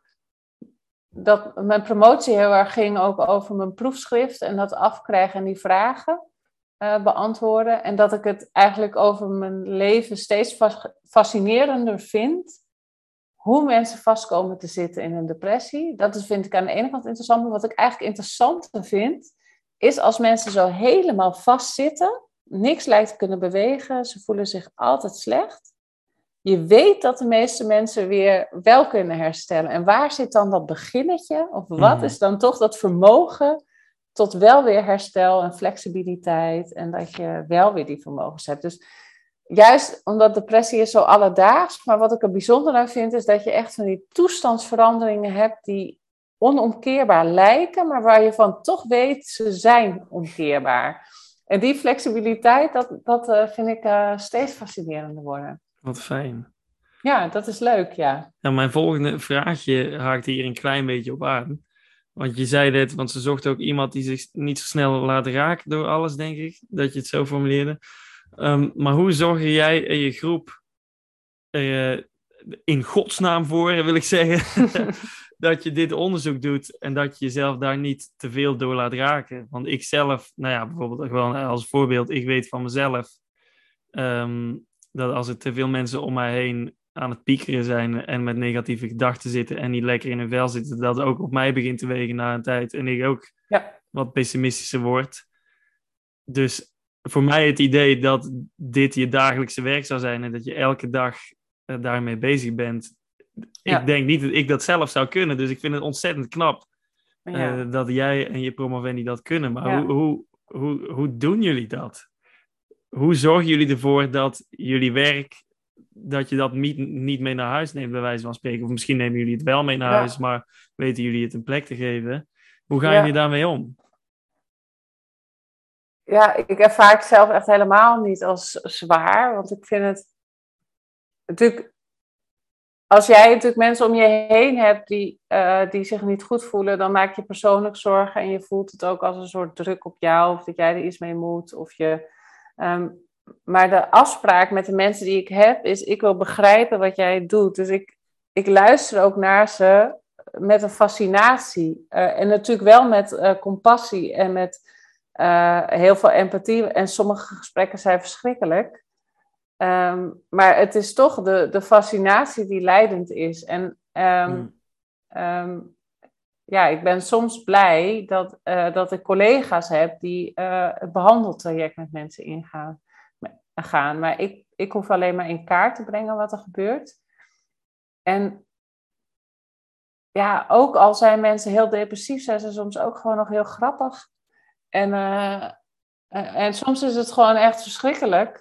dat mijn promotie heel erg ging ook over mijn proefschrift en dat afkrijgen en die vragen uh, beantwoorden. En dat ik het eigenlijk over mijn leven steeds fascinerender vind, hoe mensen vastkomen te zitten in een depressie. Dat is, vind ik aan de ene kant interessant, maar wat ik eigenlijk interessanter vind, is als mensen zo helemaal vastzitten. Niks lijkt te kunnen bewegen. Ze voelen zich altijd slecht. Je weet dat de meeste mensen weer wel kunnen herstellen. En waar zit dan dat beginnetje? Of wat mm-hmm. is dan toch dat vermogen tot wel weer herstel en flexibiliteit. En dat je wel weer die vermogens hebt. Dus juist omdat depressie is zo alledaags. Maar wat ik er bijzonder aan vind is dat je echt van die toestandsveranderingen hebt die onomkeerbaar lijken. Maar waar je van toch weet, ze zijn omkeerbaar. En die flexibiliteit, dat, dat uh, vind ik uh, steeds fascinerender worden. Wat fijn. Ja, dat is leuk, ja. Nou, mijn volgende vraagje haakt hier een klein beetje op aan. Want je zei dit, want ze zocht ook iemand die zich niet zo snel laat raken door alles, denk ik. Dat je het zo formuleerde. Um, maar hoe zorg jij in je groep uh, in godsnaam voor, wil ik zeggen... dat je dit onderzoek doet en dat je jezelf daar niet te veel door laat raken. Want ik zelf, nou ja, bijvoorbeeld gewoon als voorbeeld, ik weet van mezelf um, dat als er te veel mensen om mij heen aan het piekeren zijn en met negatieve gedachten zitten en niet lekker in hun vel zitten, dat ook op mij begint te wegen na een tijd en ik ook ja. wat pessimistischer word. Dus voor mij het idee dat dit je dagelijkse werk zou zijn en dat je elke dag uh, daarmee bezig bent. Ja. Ik denk niet dat ik dat zelf zou kunnen. Dus ik vind het ontzettend knap ja. uh, dat jij en je promovendi dat kunnen. Maar ja. hoe, hoe, hoe, hoe doen jullie dat? Hoe zorgen jullie ervoor dat jullie werk, dat je dat niet, niet mee naar huis neemt, bij wijze van spreken? Of misschien nemen jullie het wel mee naar Ja. huis, maar weten jullie het een plek te geven? Hoe gaan Ja. jullie daarmee om? Ja, ik ervaar het zelf echt helemaal niet als zwaar. Want ik vind het natuurlijk... Als jij natuurlijk mensen om je heen hebt die, uh, die zich niet goed voelen, dan maak je persoonlijk zorgen en je voelt het ook als een soort druk op jou, of dat jij er iets mee moet. Of je, um, maar de afspraak met de mensen die ik heb is, ik wil begrijpen wat jij doet. Dus ik, ik luister ook naar ze met een fascinatie. Uh, en natuurlijk wel met uh, compassie en met uh, heel veel empathie. En sommige gesprekken zijn verschrikkelijk. Um, maar het is toch de, de fascinatie die leidend is. En um, mm. um, ja, ik ben soms blij dat, uh, dat ik collega's heb die uh, het behandeltraject met mensen ingaan. Gaan. Maar ik, ik hoef alleen maar in kaart te brengen wat er gebeurt. En ja, ook al zijn mensen heel depressief, zijn ze soms ook gewoon nog heel grappig. En, uh, en soms is het gewoon echt verschrikkelijk.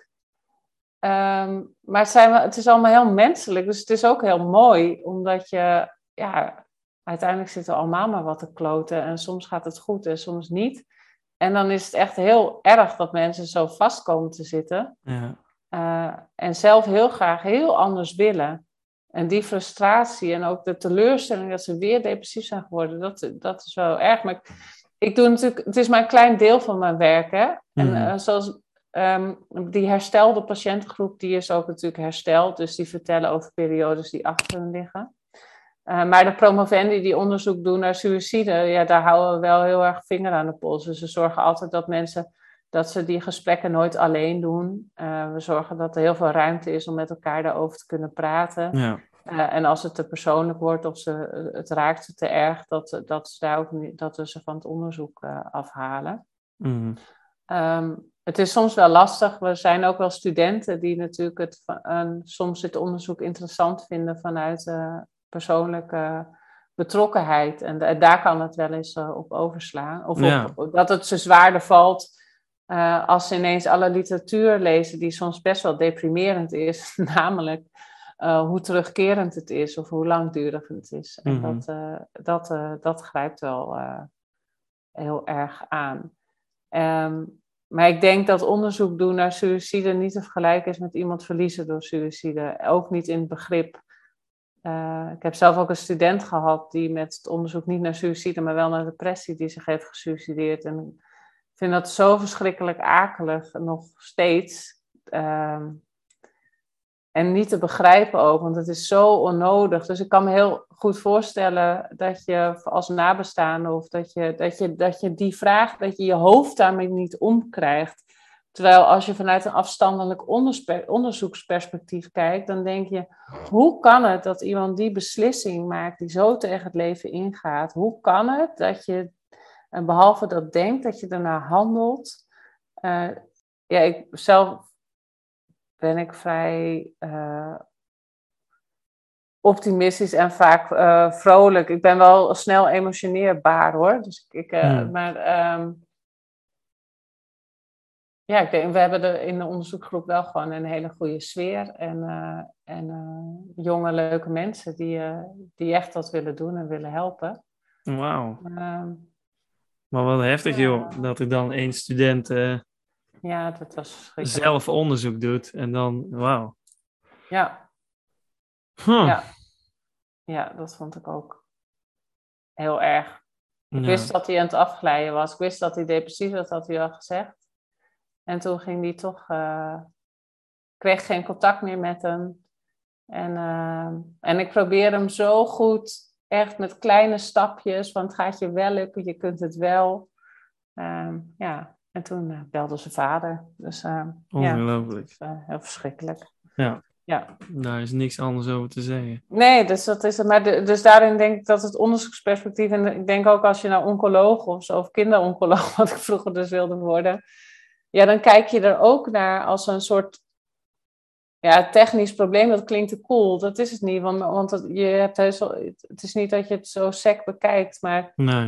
Um, maar het, zijn, het is allemaal heel menselijk, dus het is ook heel mooi, omdat je, ja, uiteindelijk zitten we allemaal maar wat te kloten en soms gaat het goed en soms niet. En dan is het echt heel erg dat mensen zo vast komen te zitten Ja. uh, en zelf heel graag heel anders willen. En die frustratie en ook de teleurstelling dat ze weer depressief zijn geworden, dat, dat is wel erg. Maar ik, ik doe natuurlijk, het is maar een klein deel van mijn werk, hè. En Mm. uh, zoals... Um, die herstelde patiëntengroep, die is ook natuurlijk hersteld. Dus die vertellen over periodes die achter hen liggen. Uh, maar de promovendi die onderzoek doen naar suïcide, ja, daar houden we wel heel erg vinger aan de pols. Dus we zorgen altijd dat mensen, dat ze die gesprekken nooit alleen doen. Uh, we zorgen dat er heel veel ruimte is om met elkaar daarover te kunnen praten. Ja. Uh, en als het te persoonlijk wordt of ze, het raakt ze te erg, dat, dat, ze daar ook niet, dat we ze van het onderzoek uh, afhalen. Mm. Um, Het is soms wel lastig. We zijn ook wel studenten die natuurlijk het, uh, soms het onderzoek interessant vinden vanuit uh, persoonlijke betrokkenheid. En de, daar kan het wel eens uh, op overslaan. Of Ja. op, dat het ze zwaarder valt uh, als ze ineens alle literatuur lezen die soms best wel deprimerend is. Namelijk uh, hoe terugkerend het is of hoe langdurig het is. En Mm-hmm. dat, uh, dat, uh, dat grijpt wel uh, heel erg aan. Um, Maar ik denk dat onderzoek doen naar suïcide niet te vergelijken is met iemand verliezen door suïcide. Ook niet in het begrip. Uh, ik heb zelf ook een student gehad die met het onderzoek niet naar suïcide, maar wel naar depressie, die zich heeft gesuicideerd. En ik vind dat zo verschrikkelijk akelig, nog steeds. Uh, en niet te begrijpen ook, want het is zo onnodig. Dus ik kan me heel goed voorstellen dat je als nabestaande of dat je, dat je, dat je die vraag, dat je je hoofd daarmee niet omkrijgt. Terwijl als je vanuit een afstandelijk onderspe- onderzoeksperspectief kijkt, dan denk je, hoe kan het dat iemand die beslissing maakt, die zo tegen het leven ingaat, hoe kan het dat je, en behalve dat denkt, dat je daarna handelt? Uh, ja, ik zelf ben ik vrij uh, optimistisch en vaak uh, vrolijk. Ik ben wel snel emotioneerbaar, hoor. Dus ik, uh, hmm. Maar um, ja, ik denk, we hebben er in de onderzoekgroep wel gewoon een hele goede sfeer. En, uh, en uh, jonge, leuke mensen die, uh, die echt wat willen doen en willen helpen. Wauw. Um, maar wat heftig, ja. joh. Dat er dan één student... Uh... Ja, dat was zelf onderzoek doet en dan, wauw. Ja. Huh. ja. Ja, dat vond ik ook heel erg. Ik ja. wist dat hij aan het afglijden was. Ik wist dat hij depressief was, dat had hij al gezegd. En toen ging hij toch... Uh, kreeg geen contact meer met hem. En, uh, en ik probeer hem zo goed, echt met kleine stapjes, want het gaat je wel lukken, je kunt het wel. Uh, ja... En toen uh, belde zijn vader. Dus, uh, ongelooflijk. Ja, uh, heel verschrikkelijk. Ja. ja. Daar is niks anders over te zeggen. Nee, dus, dat is het. Maar de, dus daarin denk ik dat het onderzoeksperspectief... En ik denk ook als je naar oncoloog of zo, of kinderoncoloog, wat ik vroeger dus wilde worden... Ja, dan kijk je er ook naar als een soort... Ja, technisch probleem, dat klinkt te cool. Dat is het niet, want, want het, je hebt heus wel, het is niet dat je het zo sec bekijkt, maar... Nee.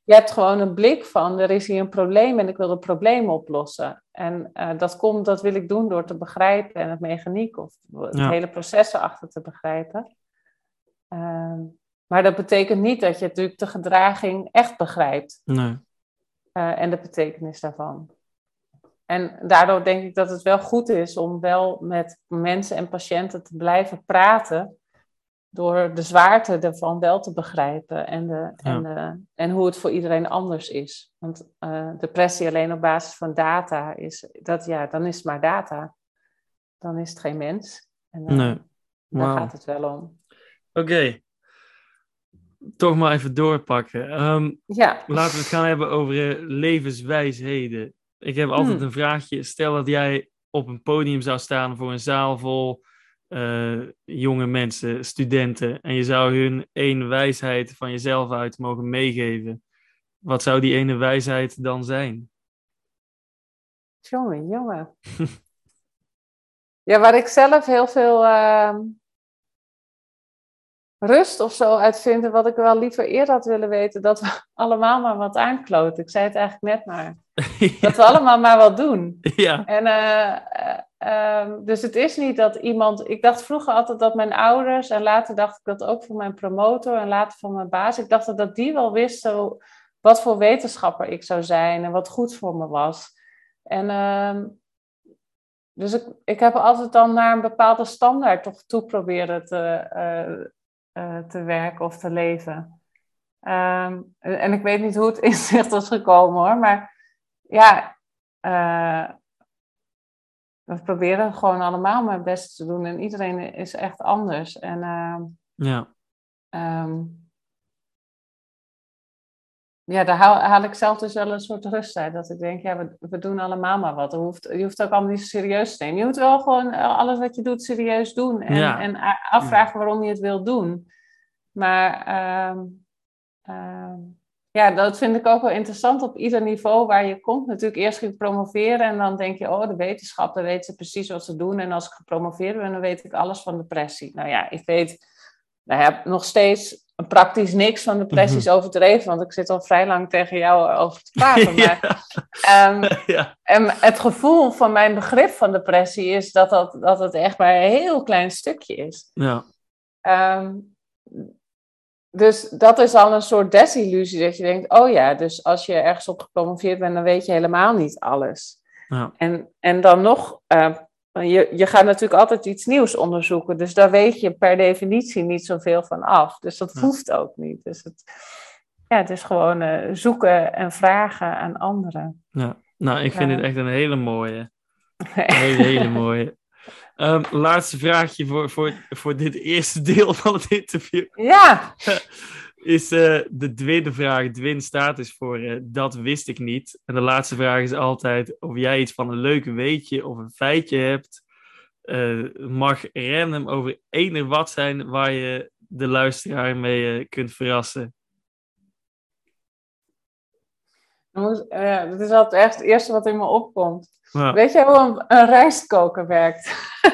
Je hebt gewoon een blik van, er is hier een probleem en ik wil het probleem oplossen. En uh, dat komt, dat wil ik doen door te begrijpen en het mechaniek of het Ja. hele proces erachter te begrijpen. Uh, maar dat betekent niet dat je natuurlijk de gedraging echt begrijpt. Nee. Uh, en de betekenis daarvan. En daardoor denk ik dat het wel goed is om wel met mensen en patiënten te blijven praten. Door de zwaarte ervan wel te begrijpen. En, de, Ja. en, de, en hoe het voor iedereen anders is. Want uh, depressie alleen op basis van data is. Dat, ja, dan is het maar data. Dan is het geen mens. En uh, Nee. daar Wauw. gaat het wel om. Oké. Okay. Toch maar even doorpakken. Um, ja. Laten we het gaan hebben over uh, levenswijsheden. Ik heb altijd Hmm. een vraagje. Stel dat jij op een podium zou staan voor een zaal vol uh, jonge mensen, studenten, en je zou hun één wijsheid van jezelf uit mogen meegeven. Wat zou die ene wijsheid dan zijn? Jongen, jongen. Ja, waar ik zelf heel veel uh, rust of zo uit vind, en wat ik wel liever eerder had willen weten, dat we allemaal maar wat aankloten. Ik zei het eigenlijk net maar. Ja. Dat we allemaal maar wat doen. Ja. En, uh, uh, um, dus het is niet dat iemand... Ik dacht vroeger altijd dat mijn ouders, en later dacht ik dat ook voor mijn promotor en later voor mijn baas, ik dacht dat, dat die wel wisten wat voor wetenschapper ik zou zijn en wat goed voor me was. En... Uh, Dus ik, ik heb altijd dan naar een bepaalde standaard toch toe proberen te, uh, uh, te werken of te leven. Um, en ik weet niet hoe het inzicht is gekomen hoor, maar ja, uh, we proberen gewoon allemaal mijn best te doen en iedereen is echt anders. En, uh, ja. Um, Ja, daar haal, haal ik zelf dus wel een soort rust uit. Dat ik denk, ja, we, we doen allemaal maar wat. Je hoeft, je hoeft ook allemaal niet zo serieus te nemen. Je moet wel gewoon alles wat je doet serieus doen. En, Ja. en afvragen waarom je het wil doen. Maar um, um, ja, dat vind ik ook wel interessant op ieder niveau waar je komt. Natuurlijk eerst ging ik promoveren en dan denk je, oh, de wetenschap, dan weten ze precies wat ze doen. En als ik gepromoveerd ben, dan weet ik alles van depressie. Nou ja, ik weet, nou ja, nog steeds... praktisch niks van depressies mm-hmm. overdreven, want ik zit al vrij lang tegen jou over te praten. Maar, ja. Um, ja. En het gevoel van mijn begrip van depressie is dat, dat, dat het echt maar een heel klein stukje is. Ja. Um, dus dat is al een soort desillusie, dat je denkt, oh ja, dus als je ergens op gepromoveerd bent, dan weet je helemaal niet alles. Ja. En, en dan nog... Uh, Je, je gaat natuurlijk altijd iets nieuws onderzoeken. Dus daar weet je per definitie niet zoveel van af. Dus dat ja. hoeft ook niet. Dus het, ja, het is gewoon uh, zoeken en vragen aan anderen. Ja, nou, ik vind uh, het echt een hele mooie. Een hele, hele mooie. Um, laatste vraagje voor, voor, voor dit eerste deel van het interview. Ja. Is uh, de tweede vraag, Dwin staat is voor uh, dat wist ik niet. En de laatste vraag is altijd of jij iets van een leuk weetje of een feitje hebt. Uh, mag random over eender wat zijn waar je de luisteraar mee uh, kunt verrassen. Uh, dat is altijd echt het eerste wat in me opkomt. Ja. Weet je hoe een, een rijstkoker werkt?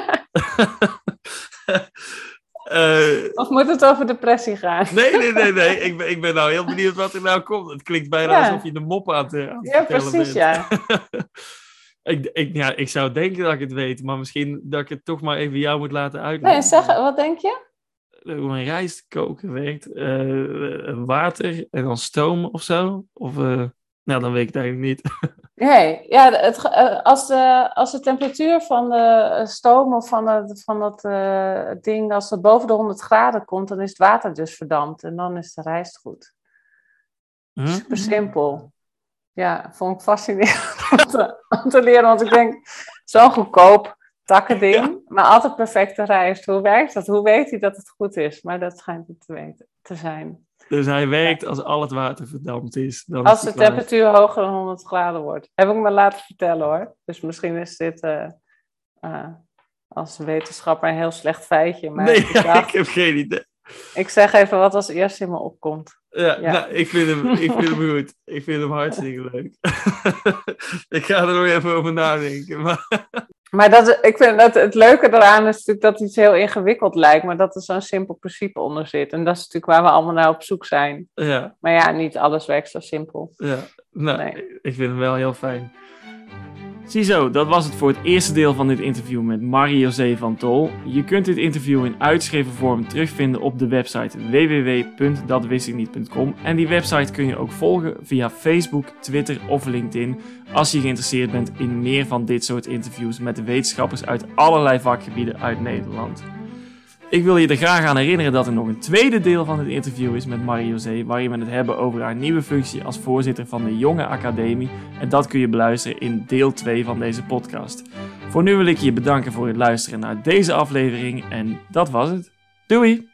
Uh, of moet het over depressie gaan? Nee, nee, nee, nee. Ik ben, ik ben nou heel benieuwd wat er nou komt. Het klinkt bijna ja. alsof je de mop aan het, aan het ja, vertellen precies, bent. Ja, ik, ik, ja, ik zou denken dat ik het weet, maar misschien dat ik het toch maar even jou moet laten uitleggen. Nee, zeg, wat denk je? Hoe een rijstkoker werkt. Uh, water en dan stoom of zo. Of, uh, nou, dan weet ik het eigenlijk niet. Nee, ja, het, als, de, als de temperatuur van de stoom of van, de, van dat uh, ding, als het boven de honderd graden komt, dan is het water dus verdampt en dan is de rijst goed. Hm? Super simpel. Ja, vond ik fascinerend om te, om te leren, want ik denk, zo'n goedkoop takkending, ja. maar altijd perfecte rijst. Hoe werkt dat? Hoe weet hij dat het goed is? Maar dat schijnt het te, weten, te zijn. Dus hij werkt als al het water verdampt is. Dan als is de temperatuur hoger dan honderd graden wordt. Heb ik me laten vertellen hoor. Dus misschien is dit uh, uh, als wetenschapper een heel slecht feitje. Maar nee, ik, ja, dacht, ik heb geen idee. Ik zeg even wat als eerste in me opkomt. Ja, ja. Nou, ik vind hem, ik vind hem goed. Ik vind hem hartstikke leuk. Ik ga er nog even over nadenken. Maar... Maar dat, ik vind dat het leuke eraan is natuurlijk dat iets heel ingewikkeld lijkt, maar dat er zo'n simpel principe onder zit. En dat is natuurlijk waar we allemaal naar op zoek zijn. Ja. Maar ja, niet alles werkt zo simpel. Ja, nou, Nee. ik vind hem wel heel fijn. Ziezo, dat was het voor het eerste deel van dit interview met Marie-José van Tol. Je kunt dit interview in uitgeschreven vorm terugvinden op de website w w w punt dat wist ik niet punt com. En die website kun je ook volgen via Facebook, Twitter of LinkedIn als je geïnteresseerd bent in meer van dit soort interviews met wetenschappers uit allerlei vakgebieden uit Nederland. Ik wil je er graag aan herinneren dat er nog een tweede deel van het interview is met Marie-José, waarin we het hebben over haar nieuwe functie als voorzitter van de Jonge Academie. En dat kun je beluisteren in deel twee van deze podcast. Voor nu wil ik je bedanken voor het luisteren naar deze aflevering en dat was het. Doei!